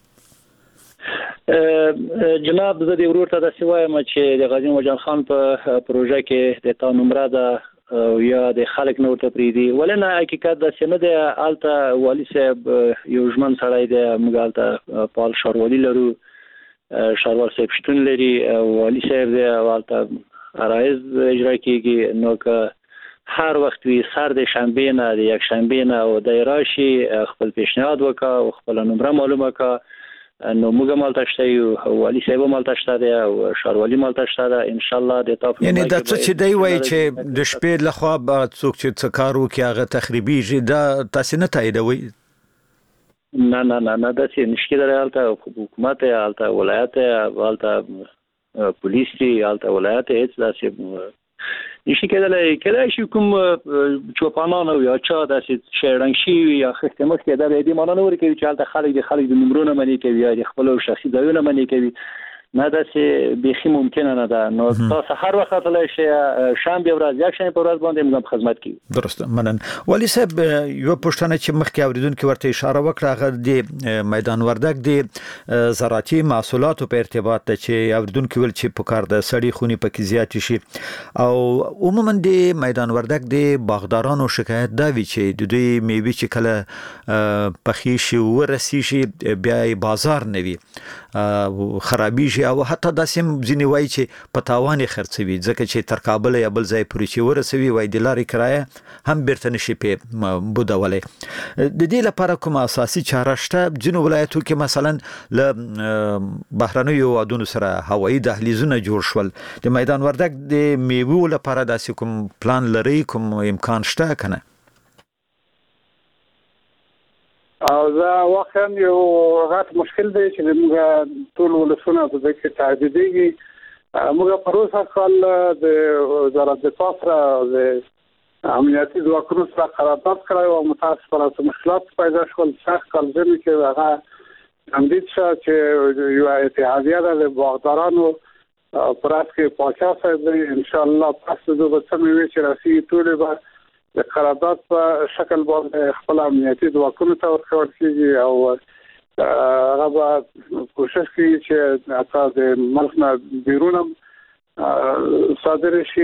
جناب زه د ورور ته د سوایم چې د غازی محمد جان خان په پروژه کې د تا نمبر ده یا د خلک نور ته پریدي ولنه حقیقت د سینه د الته والی صاحب یو ژمن سړی دی. موږ الته پال شاروالي لرو شاروال صاحب شتون لري والی صاحب دی الته عرایض اجرا کیږي نو که هر وخت وی سر د شنبه نه د یک شنبه نه او د راشي خپل پیشنهاد وکا او خپل نمبر معلومه کا نو موږ مالته شته یو والی صاحب مالته شته دی او شاروالی مالته شته ده ان شاء الله د تاسو یعنی د څه چې دی وای چې د شپې له خوا به څوک چې څه کار وکي هغه تخریبیږي دا تاسو نه تاییدوي؟ نه نه نه نه د څه نشکی درالته حکومت الته ولایت الته پولیس دی الته ولایت هیڅ داسې نشي کېدلای کله چې کوم چوپانان او یا چا داسې شهرنګ شي یا خدمت کې د دې مانه نور کوي چې حالت خلک د خلک د نمبرونه منی کوي یا خپل شخصي ځایونه منی کوي نه داسې بيخي ممکنه نه ده. نو تاسو هر وخت تلای شي شنبه ورځ یک شنبه ورځ باندې موږ خدمت کوي. درسته منن. ولی صاحب یو پښتنه چې مخکې اوریدونکو ورته اشاره وکړه هغه د میدان وردګ د زراعتي محصولاتو په ارتباط ته چې اوریدونکو ول چې په کار د سړی خونی پکې زیات شي او عموما د میدان وردګ د باغدارانو شکایت دا وی چې د دوی میوه چې کله پخې شي ورسي شي بیا بازار نه وي خرابي او حتی داسې ځینې وایي چې په تاوان خرڅوي ځکه چې تر کابل یا بل ځای پورې چې ورسوي وایي د لارې کرایه هم بیرته نشي په بودولی. د دې لپاره کومه اساسي چاره شته؟ ځینو ولایتو کې مثلا له بهرنیو هیوادونو سره هوایي دهلیزونه جوړ شول. د میدان وردګ د میوو لپاره داسې کوم پلان لري کوم امکان شته کنه؟ او دا واقعا یو غټ مشکل دی چې موږ ټول ولسونه په دې کې تعهدېږي. موږ پروسه کال د وزارت دفاع سره د امنیتي ځواکونو سره قرارداد کړی او متاسفانه مشکلات پیدا شول. څخه کال ځنې کې هغه اندیت شو چې یو اتحادیه د باغدارانو پراس کې پاچا صاحب ان شاء الله پس د وسمې وی چې راسي ټول به د قرارداد په شکل باندې خپل امنیتي ځواکونو ته ورکول کیږي او هغه به کوشش کوي چې حتی د ملک نه بیرون صادر شي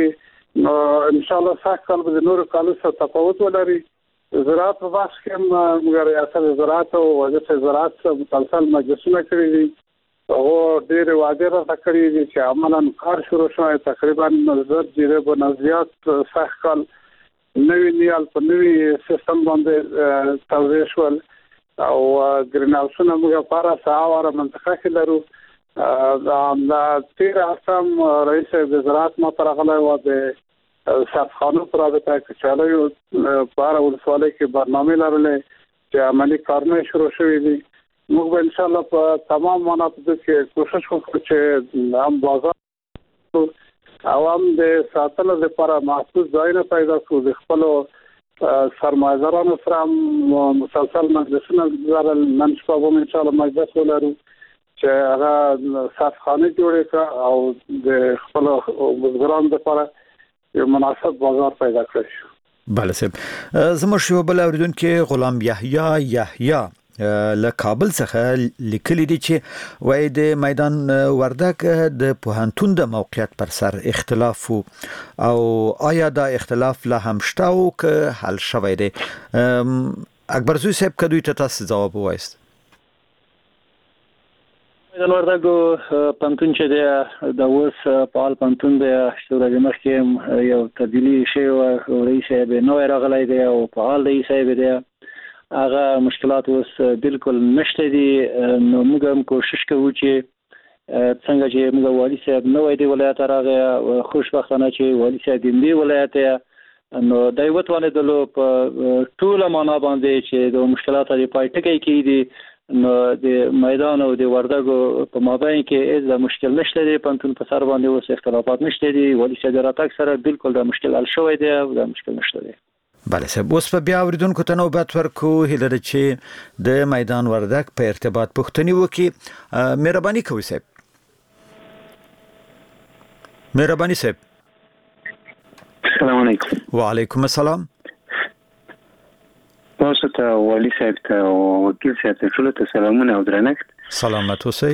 نو ان شاء الله سږ کال به د نورو کالو سره تفاوت ولري. زراعت په بحث کې موږ ریاست زراعت او وزارت زراعت سره مسلسل مجلسونه کړي دي او ډېر وعده را کړی دي چې عملاً کار شروع شوی. تقریبا نظر جیره په نظریات سږ کال نوی نیال په نوی سیستم باندې توزیع شول او ګرین هاوسونه موږ لپاره ساواره منطقه کې لرو. دا تیر اسام رئیس وزارت ما ترغله و د صفخانو پر رابطه کچاله یو بار ولسواله کې برنامه لرلې چې عملی کارونه شروع شوې دي. موږ به ان شاء الله په تمام مناطقو کې کوشش وکړو چې هم بازار او هم د ساتلو لپاره محفوظ ځایونه پیدا کړو. د خپل سرمایه‌دارانو سره مسلسل مجلسونه لرل. نن شپه به ان شاء الله مجلس ولرو چې هغه صفخانه جوړه کړه او د خپل بزګرانو لپاره یو مناسب بازار پیدا کړی. بله صاحب زموږ یو بل اوریدونکو غلام یحیی یحیی له کابل څخه لیکلي دي چې وای د میدان وردک د پوهنتون د موقعیت پر سر اختلاف او آیا دا اختلاف لا هم شته او که حل شوی دی؟ اکبرزوی صاحب کدوې ته تاسو ځواب وایست. میدان وردګو پنتون چې دی د اوس فعال پنتون دی چې ورځې مخکې یو تبدیلي شوی و. رئیس صاحب نوی راغلی دی او فعال رئیس صاحب دی. هغه مشکلات اوس بالکل نشته دي. نو موږ هم کوشش کوو چې څنګه چې موږ والي صاحب نوی دی ولایت راغی خوشبختانه چې والي صاحب دی ولایت نو دا یو توانېدلو په ټوله معنا باندې چې د مشکلاتو د پای ټکی کېدي. نو د میدان او د وردګو په مابین کې هیڅ مشکل نشته دی. پنتون په سر باندې اوس اختلافات نشته دي. والي صاحب راتګ سره بالکل دا مشکل حل شوی دی او دا مشکل نشته دی. بله صاحب اوس په بیا اوریدونکو ته نوبت ورکو. هیله ده چې د میدان وردک په ارتباط پوښتنې وکړي. مهرباني کوئ صاحب. مهرباني صاحب. السلام علیکم. وعلیکم السلام. تاسو ته والي صاحب ته او وکیل صاحب ته ټول ته سلامونه او درنښت. سلامت اوسئ.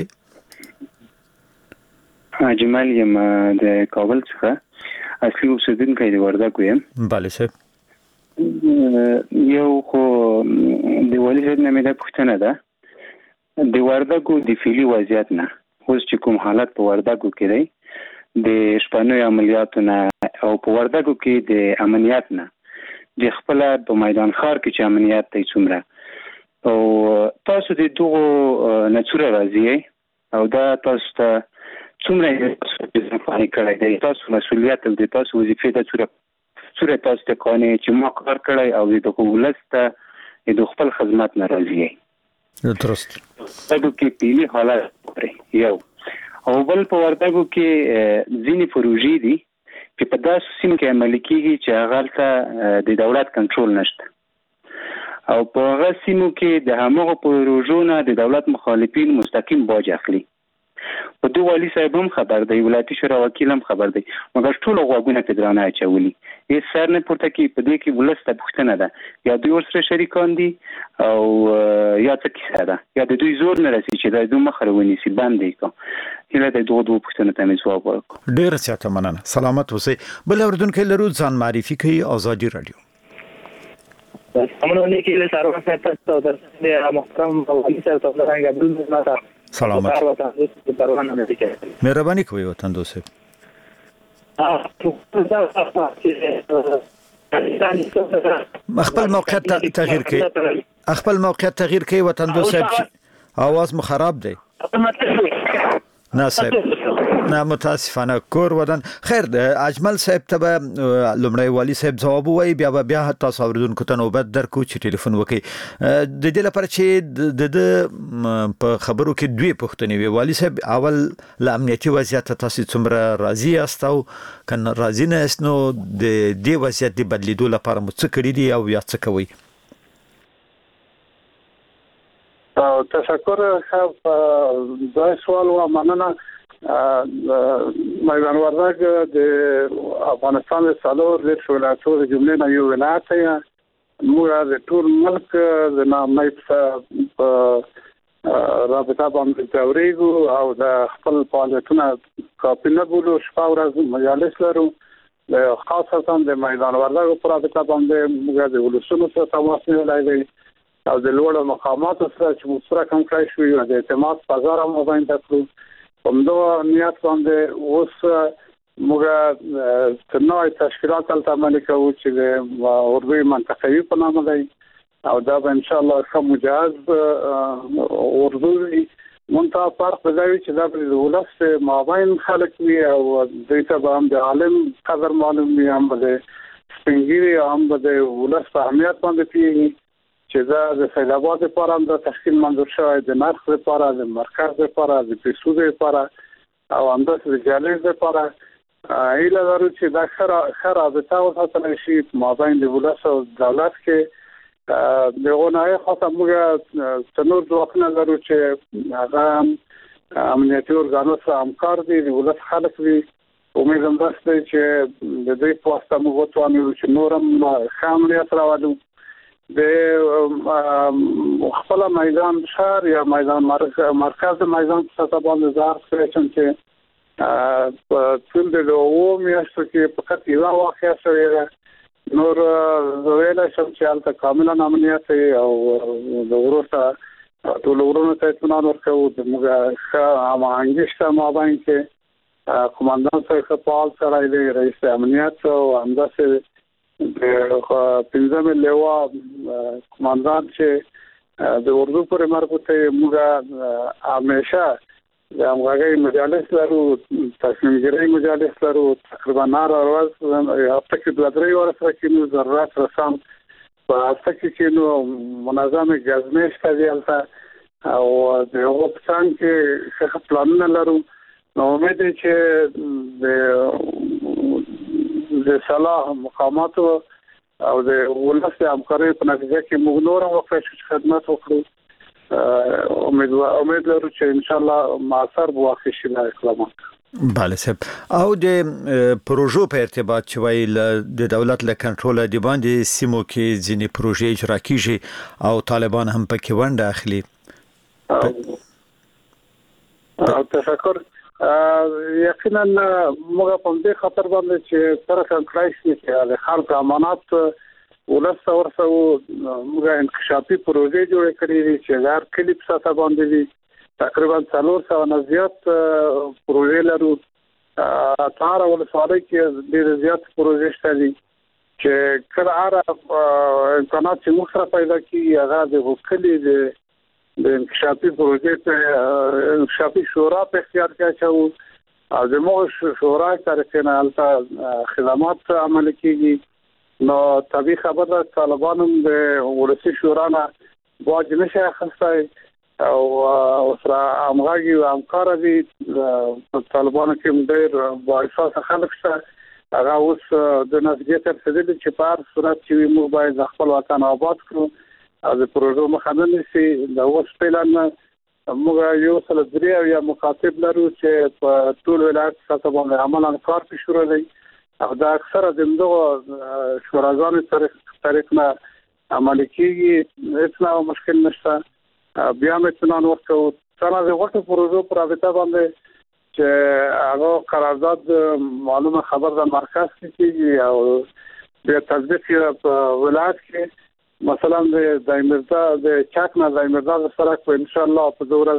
اجمل یم د کابل څخه اصلي اوسیدونکی د وردګو یم. بله صاحب. یو خو د والي صاحب نه مې دا پوښتنه ده د وردګو د فعلي وضعیت نه اوس چې کوم حالت په وردګو کې دی د شپنیو عملیاتو نه او په وردګو کې د امنیت نه د خپل په میدان ښار کې چې امنیت ته څومره او تاسو د دغه نچوره راځي او دا تاسو ته څومره ځانګړي کړی دی. تاسو مسؤلیت د تاسو وظیفه د څومره څومره تاسو ته کوي چې ما کار کړی او د حکومت د خپل خدمات ناراضي. درست. دغه کې پیلي حالت پرې یو او بل په وردګو کې ځینې پروژې دي چې په داسې سیمو کې عملي کېږي چې هغه د دولت کنټرول نشته او په هغه سیمو کې د همغه پروژو نه د دولت مخالفین مستقیم باج اخلي. په دوه والي صاحب هم خبر دی، ولایتي شورا وکیل هم خبر دی، مګر ټول غوږونه په درانه اچولي. هیڅ سر نه پورته کوي. په دې کې ولسته پوښتنه ده یا دوی ورسره شریکان دي او یا څه کیسه ده یا د دوی زور نه رسي چې د دوی مخه ونیسي بند یې کړي. هیله ده دوه دوه پوښتنه ته مې ځواب ورکړو. ډېره زیاته مننه. سلامت اوسئ. بل اورېدونکی لرو ځان معرفي کوي. ازادي رادیو. سلام علیکم. له سارو صاحب تاسو ته محترم والي صاحب ته څنګه بلنه سلامت. مهرباني کوئ وطن دوست. خپل موقعیت تغییر کړئ. خپل موقعیت تغییر کړئ وطن دوست. आवाज مو خراب دی. نه صاحب نه متاسفانه کور ودان. خیر اجمل صاحب ته لمړی والي صاحب جواب وای بیا بیا تاسو اوریدونکو ته نوبت درکو چې ټلیفون وکړي. د دې لپاره چې د په خبرو کې دوی پوښتنې وي. والي صاحب اول ل امنیتي وضعیت تاسو څومره راضي یاست او کنه راضي نه یاست نو د دې وضعیت د بدلیدو لپاره مو څه کړی دي او یا څه کوي؟ تشکر خب دا سوال و مننه. میدان وردک د افغانستان د څلور دېرش ولایتو د جملې نه یو ولایت دی. موږ د ټول ملک د نامې په رابطه باندې تورېږو او د خپل فعالیتونه کافي نه بولو. شپه ورځ مجالس لرو خاصه د میدان وردګ پر رابطه باندې موږ د ولسونو سره تماس نیولای دی او د لوړ مقامات سره چې سره کوم کړی شو یو د اعتماد بازار هم باندې تکړو همدغه نیت باندې اوس موږ تنوع تشکیلات تل ملکو چې د اردوی منطقوي په نامه دی او دا به ان شاء الله کوم مجاز اردوی منتها فرق بدوي چې دا د ولس مابین خلک وي او د ته هم د عالم قدر معلوم وي هم د سپینګری هم د ولس په اهمیت باندې پیږي چې دا د سیلابات لپاره هم د تشکیل منظور شوی د نرخ لپاره د مرکز لپاره د پیسو لپاره او هم د جالب لپاره ایله درو چې دا خره خره د تاسو سره شي مابین د ولس او دولت کې دغه نه خاصه موږ څنور ځواکونه لرو چې هغه امنیتي ارګانو سره همکار دي د ولس خلک وي امید هم ده چې د دې په واسطه موږ وتوانو چې نورم خاملیت راوړو د خپل میدان شهر یا میدان مرکز میدان څخه باندې ځار سپیشن چې په ټول د اوو میاشتو کې فقط یو واقعیا شوی دی نور زویل شم چې حالت کاملا امنیت او د ورسره ټول ورونو ته اطمینان ورکوو د موږ ښه هماهنګي ما باندې کمانډان سره فعال سره دی رئیس امنیت او همداسې د پنځمه لیوا کمانډان چې د اردو پر مربوطه موږ همیشه د همغږي مجالس لرو تصمیم ګیرۍ مجالس لرو تقریبا هر ورځ هفته کې دوه درې ورځې کې نو ضرورت رسام په هفته کې نو منظمه غزمېش ته ځالته او د یو پلان کې څه پلان لرو نو امید چې د د صلاح مقامات او د ولس همکارۍ په نتیجه کې موږ نور وقفه خدمت وکړو امید امید لرو چې ان شاء الله موثر واقع شي د اقدامات بله صاحب او د پروژو په ارتباط چې ویل د دولت له کنټرول دی باندې سیمو کې ځینې پروژې اجرا کیږي او طالبان هم پکې ونډه اخلي او تشکر یقینا موږ په دې خاطر باندې چې تر کنټرول شي چې د خلک امانات ولس ورسو موږ انکشافي پروژې جوړې کړې دي چې هر کلیپ ساته باندې دي تقریبا څلور سوه نه زیات پروژې لرو تار ولسوالۍ کې ډېر زیات پروژې شته دي چې کله هر امکانات چې موږ سره پیدا کیږي هغه د کلی د انکشافي پروژې ته انکشافي شورا په اختیار کې اچو او د موږ شورا طریقې نه هلته خدمات عملي کیږي نو طبي خبره طالبانو د ولسی شورا نه باج نشه اخستای او سره امغاګي او همکار دي طالبانو کې ډېر بااحساس خلک شته هغه اوس د نسبیت تر څه دي چې په هر صورت چې موږ باید خپل وطن آباد کړو او د پروژو مخنن سي د اوس پلان موږ یو سل درې یا مخاطب لرو چې په ټول ولایت څخه باندې عملاً کار په شروع دی او دا اکثره د دغه شوراګانو طریق نه عملي کیږي هیڅ مشکل نشته بیا مې اطمینان ورکړو څنګه د وخت پروژو پر رابطه باندې چې هغه قرارداد معلومه خبر د مرکز کې کیږي او بیا تطبیق په ولایت کې مثلا د دایمردا د چاک نه دایمردا سره په ان شاء الله په دوره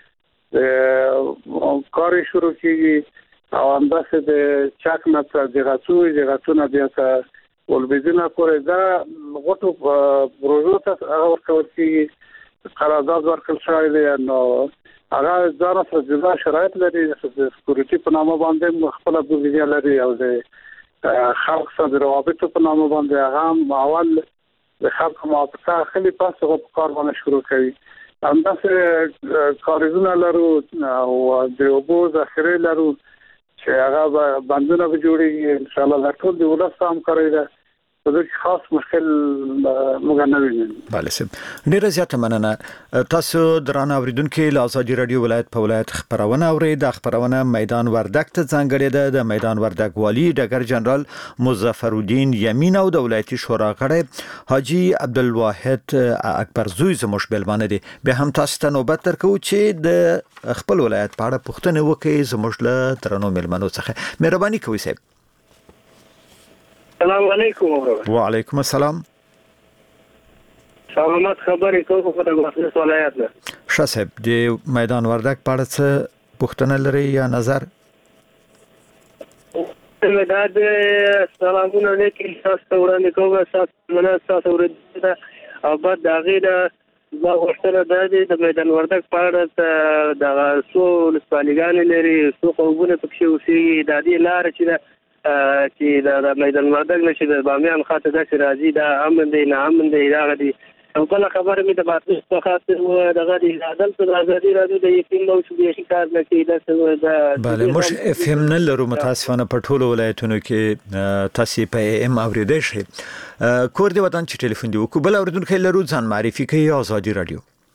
کې کار شروع کیږي او انداسه د چاک نه تر دغه دغه بیا ته ولبیدنه کورې دا غوټو پروژو ته هغه ورکول کیږي قرارداد ورکړل شوی دی نو هغه ځان سره جدا شرایط لري د سکیورټي په نامه باندې خپل بوزیا لري او د خلق سره روابط په نامه باندې هغه اول د خلق موافقه خلی پاسه په کار باندې شروع کوي انداسه کارونه لرو او د اوبو ذخیره لرو چې هغه بندونه به جوړیږي ان شاء الله ټول دی ولس هم کوي دا په دې خاص مشکل موږ نه وینم. بله سم ډیره زیاته مننه. تاسو درانه اوریدونکو له ازادي رادیو ولایت په ولایت خبرونه اورئ. د خبرونه میدان وردګ ته ځانګړې ده. د میدان وردګ والی ډګر جنرال مظفر الدین یمین او د ولایتي شورا غړی حاجی عبدالواحد اکبر زوی زموږ بلمانه دي. به هم تاسو ته نوبت درکو چې د خپل ولایت په اړه پوښتنه وکړئ زموږ له درنو ملمنو څخه. مهرباني کوئ صاحب. السلام علیکم. وعلیکم السلام. سلامت خبرې کوم په دغه ولایت نه. ښه صاحب د میدان وردګ په اړه څه پوښتنه لري یا نظر؟ دا د سلامونه لیکل تاسو وړاندې کوم تاسو مننه تاسو ورته او بعد دا غیره ما ورته د میدان وردګ په اړه د څو لسپالیګان لري څو قومونه پکې اوسېږي د دې لار چې چې د میدان وردګ نشي د بامیان خاطر د راځي دا امن دی نه امن دی دا غدي او بل خبره مې د باتو په خاطر و دغه د عدالت د ازادي راځي د یقین نو چې به کار نه کوي دا بله موږ اف ام نه لرو متاسفانه په ټولو ولایتونو کې تاسو په ام اوریدئ شئ. کور دی وطن چې ټلیفون دی وکړو بل اوریدونکو لرو ځان معرفي کوي آزادي رادیو.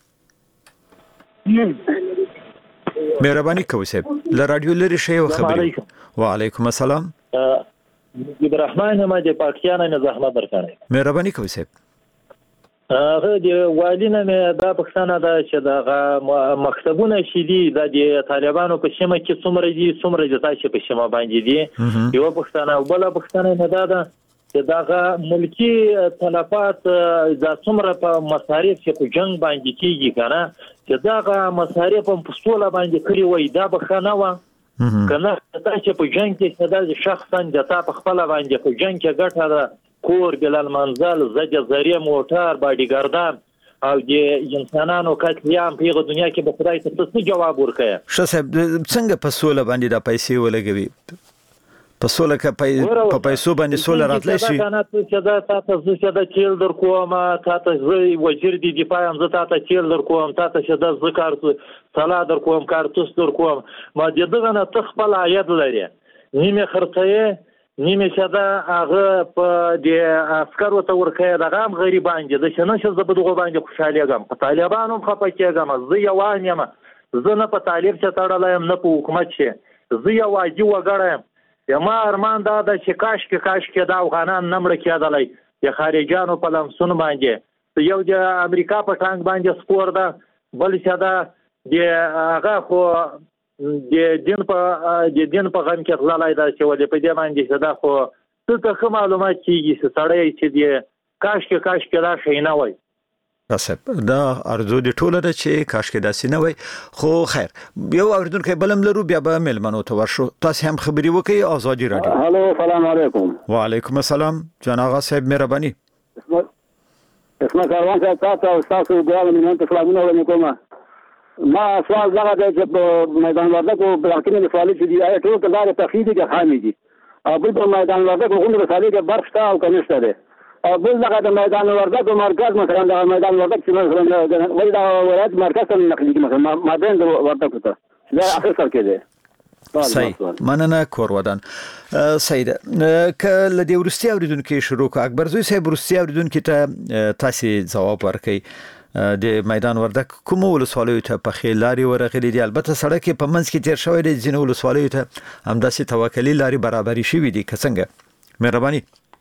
مهرباني کوئ صاحب له رادیو لري شئ او خبري. وعلیکم السلام. عبدالرحمن ما د پاکستان نه زحمت درکړم. مهرباني کوئ صاحب. هغه د والینه مې د پاکستان د چې د مکتبونه شېدي د طالبانو په شمه کې څومره دي څومره د تاسو په شمه باندې دي یو پاکستان او بل پاکستان نه دا چې دغه ملکی تلفات د څومره په مصارف چې په جنگ باندې کیږي کنه چې دغه مصارف په سوله باندې کړی وای دا بخنه و کنه تاسو په جنگ کې د شخصا د تا په خپل باندې په جنگ کې ګټه ده کور بلال منزل زجه زری موټر باډیګاردان او د انسانانو کټیام په دنیا کې به خدای ته څه جواب ورکړي. ښه صاحب څنګه په سوله باندې د پیسې ولګوي په سوله کې په پیسو باندې سوله راتلی شي کنه چې دا تاسو چې دا چیل در کوم تاسو زوی وزیر دی دفاع هم زه تاسو چیل در کوم تاسو چې دا ذکر صلاح در کوم کارتوس در کوم ما دغه نه تخپل عاید لري نیمه خرڅه نیمه شدا هغه په د عسکرو ته ورکه د غام غریبان دي د شنه شز په دغه باندې خوشاله غم په طالبانو خپه کېږم زه یو وایم زه نه په طالب چې تړلایم نه په حکومت چې زه یو واجی وګړم یما ارمان دا د شکاش کې کاش کې د افغانان نمړ کېدلای د خارجانو په لمسون باندې یو د امریکا په ټانک باندې سپور ده بل شدا د هغه خو د دین په د دین په غم کې غلای دا چې ولې په دې باندې صدا خو څه څه معلومات کیږي چې سړی چې دی کاش کې کاش کې دا شي نه وای تاسو دا ارزو دي ټوله ده چې کاش کې داسې نه وای خو خیر یو اوریدونکو بلم لرو بیا به ملمنو ته ورشو تاسو هم خبري وکي آزادي رادیو. هالو سلام علیکم. وعلیکم السلام جناب آغا صاحب مهرباني. اسمه کاروان صاحب تاسو او تاسو ګرام مینه ته سلامونه وکوم. ما سوال دا دی چې په میدان وردګ او بلاکینه د سوالې چې دی آیا ټول کلاره تخیدي کې خامي دي او بل په میدان وردګ غوښنه رسالې کې برخ شته او کنيشته ده او بل دغه د میدان وردګ او مرکز مثلا د میدان وردګ چې مثلا ول دا ولایت مرکز ته نقل کیږي مثلا ما بین وردګ ته دا اخر سر کې ده. صحیح مننه کور ودان. سید ک لدی ورستي اوریدونکو شروع ک اکبر زوی صاحب ورستي اوریدونکو ته تاسو جواب ورکړئ د میدان وردګ کوم ولسوالیو ته په خیلاري ورغلي دي البته سړک په منځ کې تیر شوی دی ځینې ولسوالیو ته همداسې توکلی لاري برابري شوی دي که څنګه مهرباني.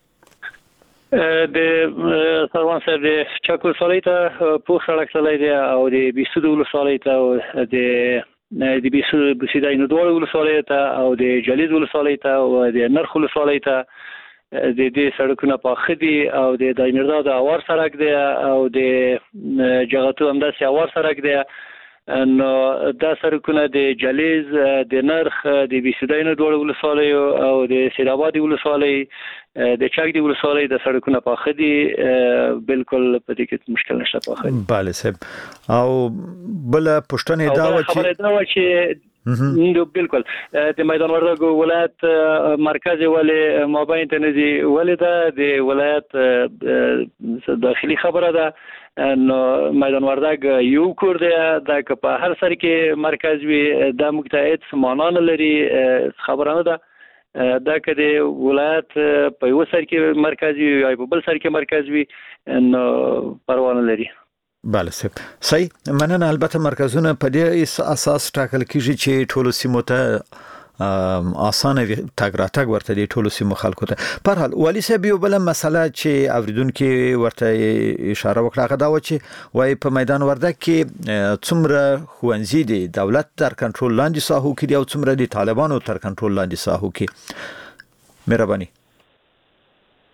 د سروان صاحب د چاکو ولسوالۍ ته پوخ سړک تللی دی او د بیسود ولسوالۍ ته او د د بیسود بسیدای نو دوه ولسوالۍ ته او د جلیز ولسوالۍ ته او د نرخ ولسوالۍ ته د دې سړکونه پاخه دي او د دایمرداد د اوار سړک دی او د جغتو همداسې اوار سړک دی نو دا سړکونه د جلیز د نرخ د بیسوداینو دوه ولسوالۍ او د سیدآباد ولسوالۍ د چاک دی ولسوالۍ د سړکونه پاخه دي بالکل په دې کې مشکل نشته پاخه دي. bale صاحب او بل پښتنه دا و چې دا و چې نو بالکل د میدان وردګ ولایت مرکز ولې مابین تنزي ولې د ولایت داخلي خبره ده نو میدان وردګ یو کور دی دا که په هر سر کې مرکز وي د مقتعد سمانان لري خبره نه ده دا که د ولایت په یو سر کې مرکز وي یا په بل سر کې مرکز وي نو پروا نه لري. bale صاحب صحیح مننه. البته مرکزونه په دې اساس ټاکل کیږي چې ټولو سیمو ته اسانه تګ راتګ ورته دی ټولو سیمو خلکو ته. په هر حال والی صاحب یو بل مسله چې اوریدونکو ورته اشاره وکړه هغه دا و چې وای په میدان وردګ کې څومره خوانزي دي دولت تر کنټرول لاندې ساحو کې دی او څومره دي طالبانو تر کنټرول لاندې ساحو کې مهرباني.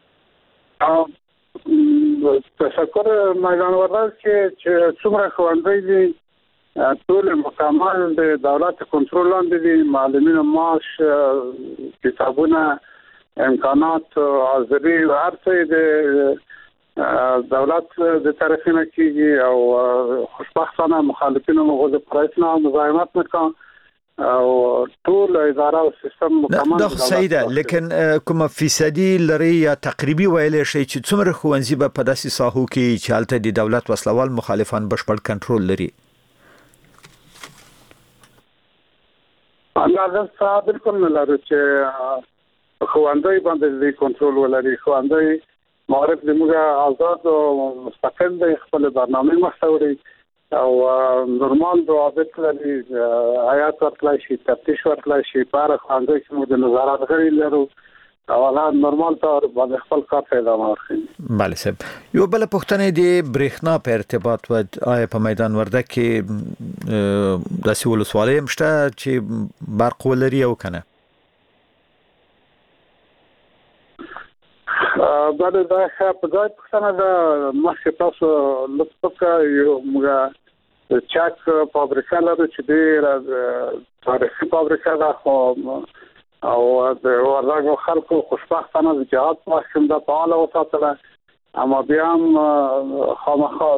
تشکر میدان وردګ چې څومره ښوونځي دي ټول مکمل د دولت کنټرول لاندې دي، معلمین معاش، کتابونه، امکانات، حاضري هر څه د دولت د طرفینه کیږي او خوشبختانه مخالفینو مغز پرایسنا مزاحمت نکړه او ټول اداره او سیستم مکمل دا صحیح ده، لیکن کومه فیصدي لري یا تقریبي ویلې شي چې څومره ښوونځي به په داسې ساحو کې چې هلته د دولت وسلوال مخالفان بشپړ کنټرول لري؟ اندازه صاحب بالکل نه لري چې ښوونځي باندې کنټرول ولري. ښوونځي معرف د موږ آزاد او مستقل د خپل برنامه مخاوري او نورمال ضوابط لري، آیات ورکړای شي، تفتیش ورکړای شي، بار ښوونځي چې موږ د نظارت غړي لرو او هغه نورمال طور باندې خپل کار پیدا ورکړي. بله صاحب، یو بل پوښتنه دی برېښنا په ارتباط و آیا په میدان وردګ کې داسې ولسوالۍ هم شته چې برق ولري او کنه؟ بله دا په ځای پوښتنه ده. مخکې تاسو لطفا یو موږ چاک فابریکه لرو چې ډېره تاریخي فابریکه ده، خو او د وردګ خلکو خوشبختانه د جهاد په وخت کې دا فعاله وساتله، اما بیا هم خامخا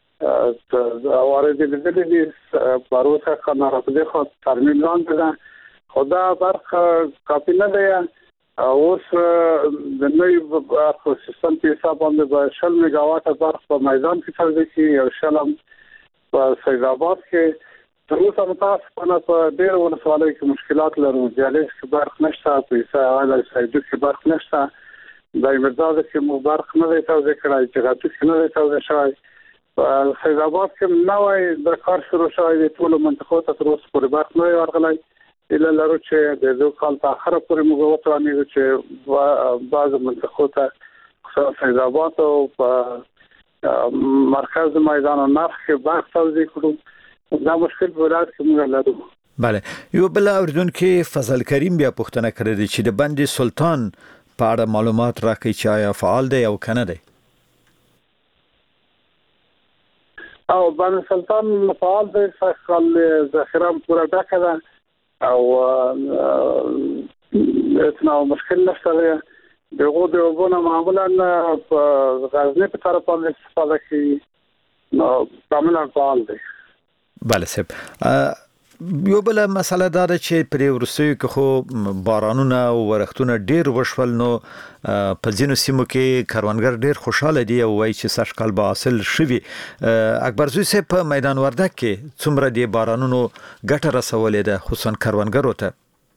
وارد لیدلې دي پروسه کنه خو ترمیم لاندې ده، خو دا برخه کافي نه ده. اوس د نوې برخو سیستم په حساب باندې به شل میگاواټه برق په میدان کې تولید کیږي او شلم په سید آباد کې. تر اوسه متاسفانه په ډېر ولسوالیو کې مشکلات لرو، جالیس کې برق نشته، په حساب سیدو کې برق نشته، د مرزاده کې مو برق نه دی توزیع کړی، جغاتو کې نه دی توزیع شوی، په سید آباد کې نوی د کار شروع شوی دی، ټولو منطقو ته تر اوسه پورې برق نه دی ورغلی. اله لرو چې د دوه کال په اخره پورې موږ وتوانیږو چې بعض منطقو ته سید آباد او په مرکز میدان نرخ کې برق توزیع کړو. دا مشکل ولادت کې موږ لرو. بله، یو بل اوریدونکو فضل کریم بیا پوښتنه کړې ده چې د بند سلطان په اړه معلومات راکړي چې آیا فعال دی او کنه دی؟ او بند سلطان فعال دی، سخل ذخیره پورا ډکه ده او اتنا مشکل نشته دی. دغه د وبونه معمولا په غزنی په طرف باندې استفاده کوي، نو کاملا فعال دی. بله صاحب، یو بل مسله دا ده چې په ورسوي کې خو بارانونه او ورښتونه ډیر وشول، نو په ځینو سیمو کې کروندګر ډیر خوشاله دي او وایي چې سږ کال به حاصل شوي. اکبرزوی صاحب په میدان وردګ کې څومره دی بارانونو ګټه رسولې ده خصوصا کروندګرو ته؟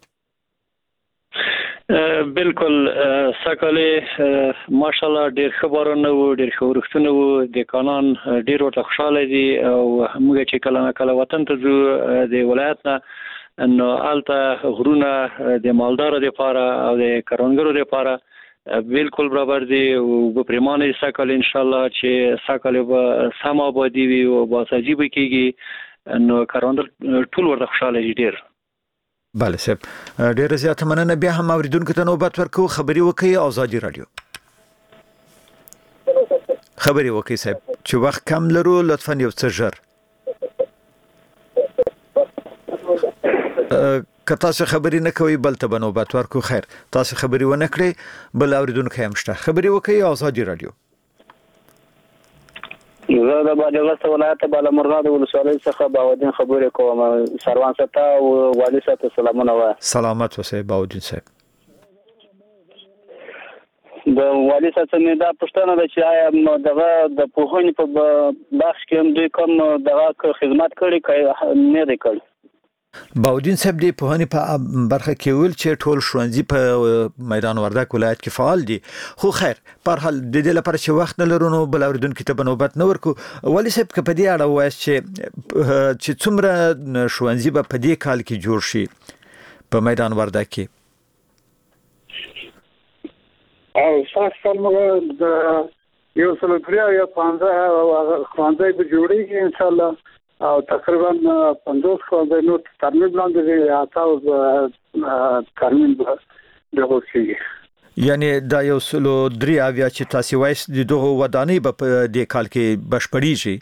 بالکل سکاله ماشاءالله ډیر خبرونه وو، ډیر خبرونه وو، د کانان ډیر ورته خوشاله دي او موږ چې کله نه کله وطن ته ځو د ولایت نه نو آلته غرونه د مالدارو لپاره او د کروندګرو لپاره بالکل برابر دي او په پریمانه سکاله ان شاء الله چې سکاله به سم آبادی وي او باساجي به کیږي، نو کروندګر ټول ورته خوشاله دي ډیر. بله صاحب، ډیره زیاته مننه. بیا هم اوریدونکو ته نوبت ورکو، خبري وکي آزادي رادیو. خبري وکي صاحب چې وخت کم لرو، لطفا یو څه ژر که تاسو خبري نه کوي بل ته نوبت ورکو. خیر، تاسو خبري ونه کړئ بل اوریدونکو هم شته. خبري وکي آزادي رادیو. زه د باجوړ ولایت بالا مرغاد ولسوالۍ څخه باودین خبرې کوم. سروان ستا او والي ستا سلامونه و. سلامت اوسئ باودین صاحب. د والي ستا نه دا پښتنه ده چې آیا دغه د پوهنې په بخش کې هم دوی کوم دغه خدمات کړي نه دی کړی؟ باودین صاحب دی په هني په برخه کې ویل چې ټول ښوونځي په میدان وردګ ولایت کې فعال دي، خو خیر په هر حال د دې لپاره چې وخت نه لرو نو بل اوریدونکو ته نوبت نه ورکو. والي صاحب که په دې اړه وایي چې چې څومره ښوونځي به په دې کال کې جوړ شي په میدان وردګ کې؟ او ساسل موږ د یو سل دریا یا پنځه ښوونځي به جوړیږي ان شاء الله، او تقریبا پنځوس ښوونځي نور ترمیم لاندې دي، تاسو ترمیم به دغه شي. یعنی دا یو سلو درې اویا چې تاسو وایي د دغه ودانۍ په دې کال کې بشپړیږي.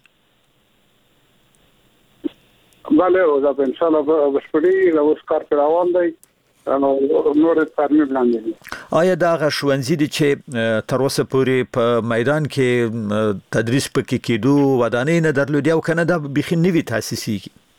بله او دا ان شاء الله بشپړي له اوس کار روان دی نو نور ترمیم لاندې دي. آیا دا غ ښوونځي دي چې تر اوسه پورې په میدان کې تدریس پکې کېدو ودانۍ نه درلودي او کنه دا بخي نوي تاسیسي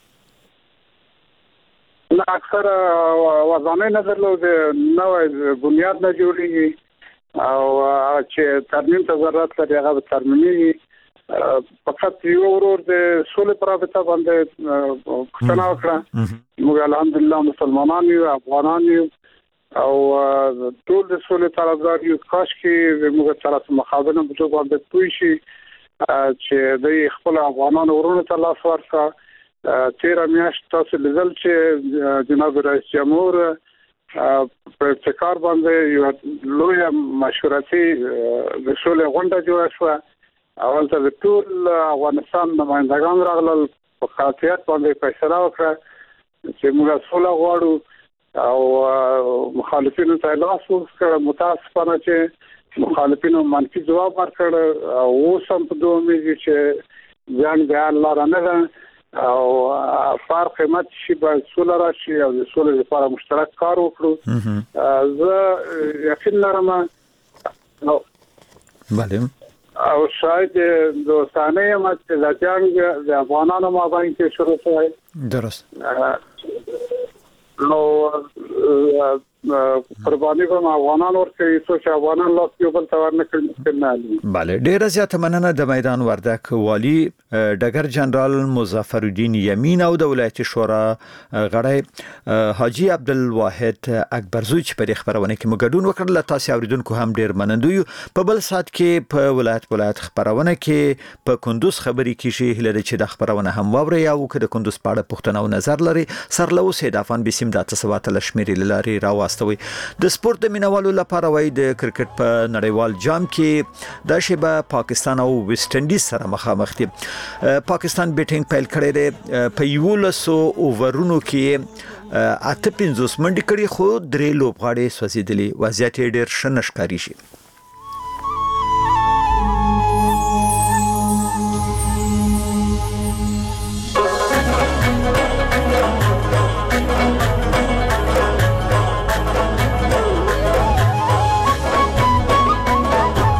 نه اکثر ودانۍ نه درلودي نو بنیاد نه جوړیږي او چې ترمیم ته ضرورت لري هغه ترمیمي فقط یو ورور د سولې پرابطه باندې څنګه وکړه. موږ الحمدلله مسلمانان یو افغانان یو او ټول د سولې طرفدار یو. کاش کې موږ سره مخابره په باندې پوي شي چې د خپل افغانان ورونو ته لاس ورکړه. تیر میاشت تاسو لیدل چې جناب رئیس جمهور په ابتکار باندې یو لوی مشورتي د سولې غونډه جوړه شوه. اول ته ټول افغانستان نمائندگان راغلل په خاطرات باندې فیصله وکړه چې موږ سوله غواړو او مخالفینو ته لاس ورکړ. متاسفانه چې مخالفینو منفي ځواب ورکړ او اوس هم په دوه میږي چې ځان د الله نه ده او فرق قیمت شي به سوله راشي او د سولې لپاره مشترک کار وکړو. زه یقین لرم نو بله او شاید دوستانه هم چې د جنگ د افغانانو مابین کې شروع شوی. درست. نو قرباني کوم افغانان ورته چې افغانان لاس یو بل تور نه کړي. بله ډیره زیاته مننه د میدان وردک والی ډګر جنرال مظفر الدین یمین او د ولایت شورا غړی حاجی عبدالواحد اکبرزوی چې په خبرونه کې مګډون وکړل. تاسو اوریدونکو هم ډیر منندوی. په بل سات کې په ولایت ولایت خبرونه کې په کندوز خبري کې شي هله چې د خبرونه هم ووري او که د کندوز په اړه پوښتنه او نظر لري سرلو سید افغان بسم د تسوات لشمیر لاري راوستوي. د سپورت د مینوالو لپاره وای د کرکټ په نړیوال جام کې د شیبه پاکستان او ویسټ انډیز سره مخامخ دي. پاکستان بیټینګ پیل کړی دی په یولسو اوورونو کې اته پنځوس منډې کړي خو درې لوبغاړي سوځېدلي. وضعیت ډېر ښه نښکاري شي.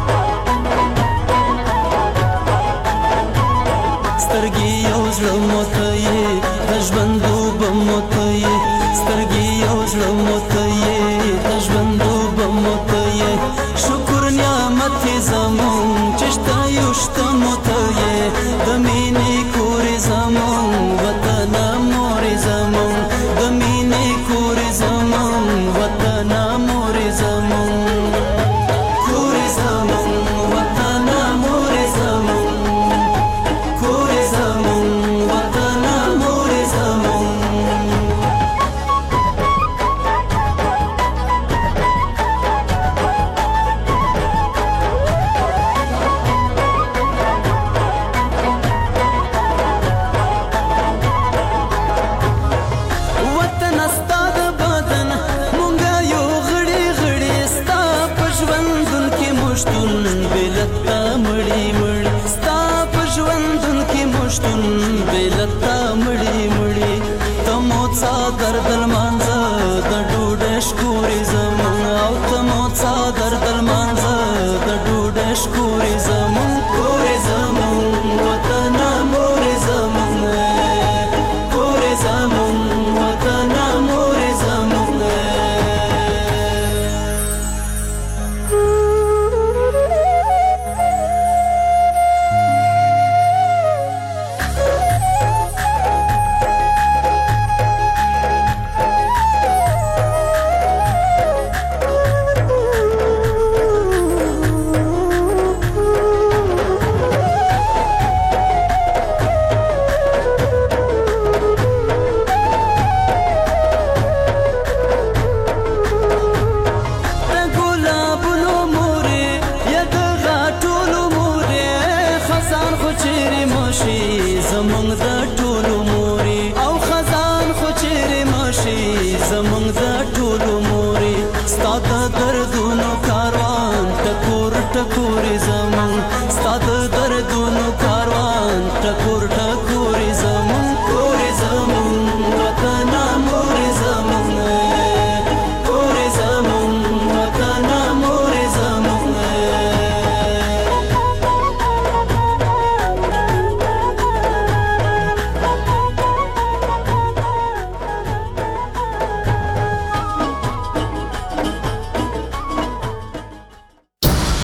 سترګې یو زړه مو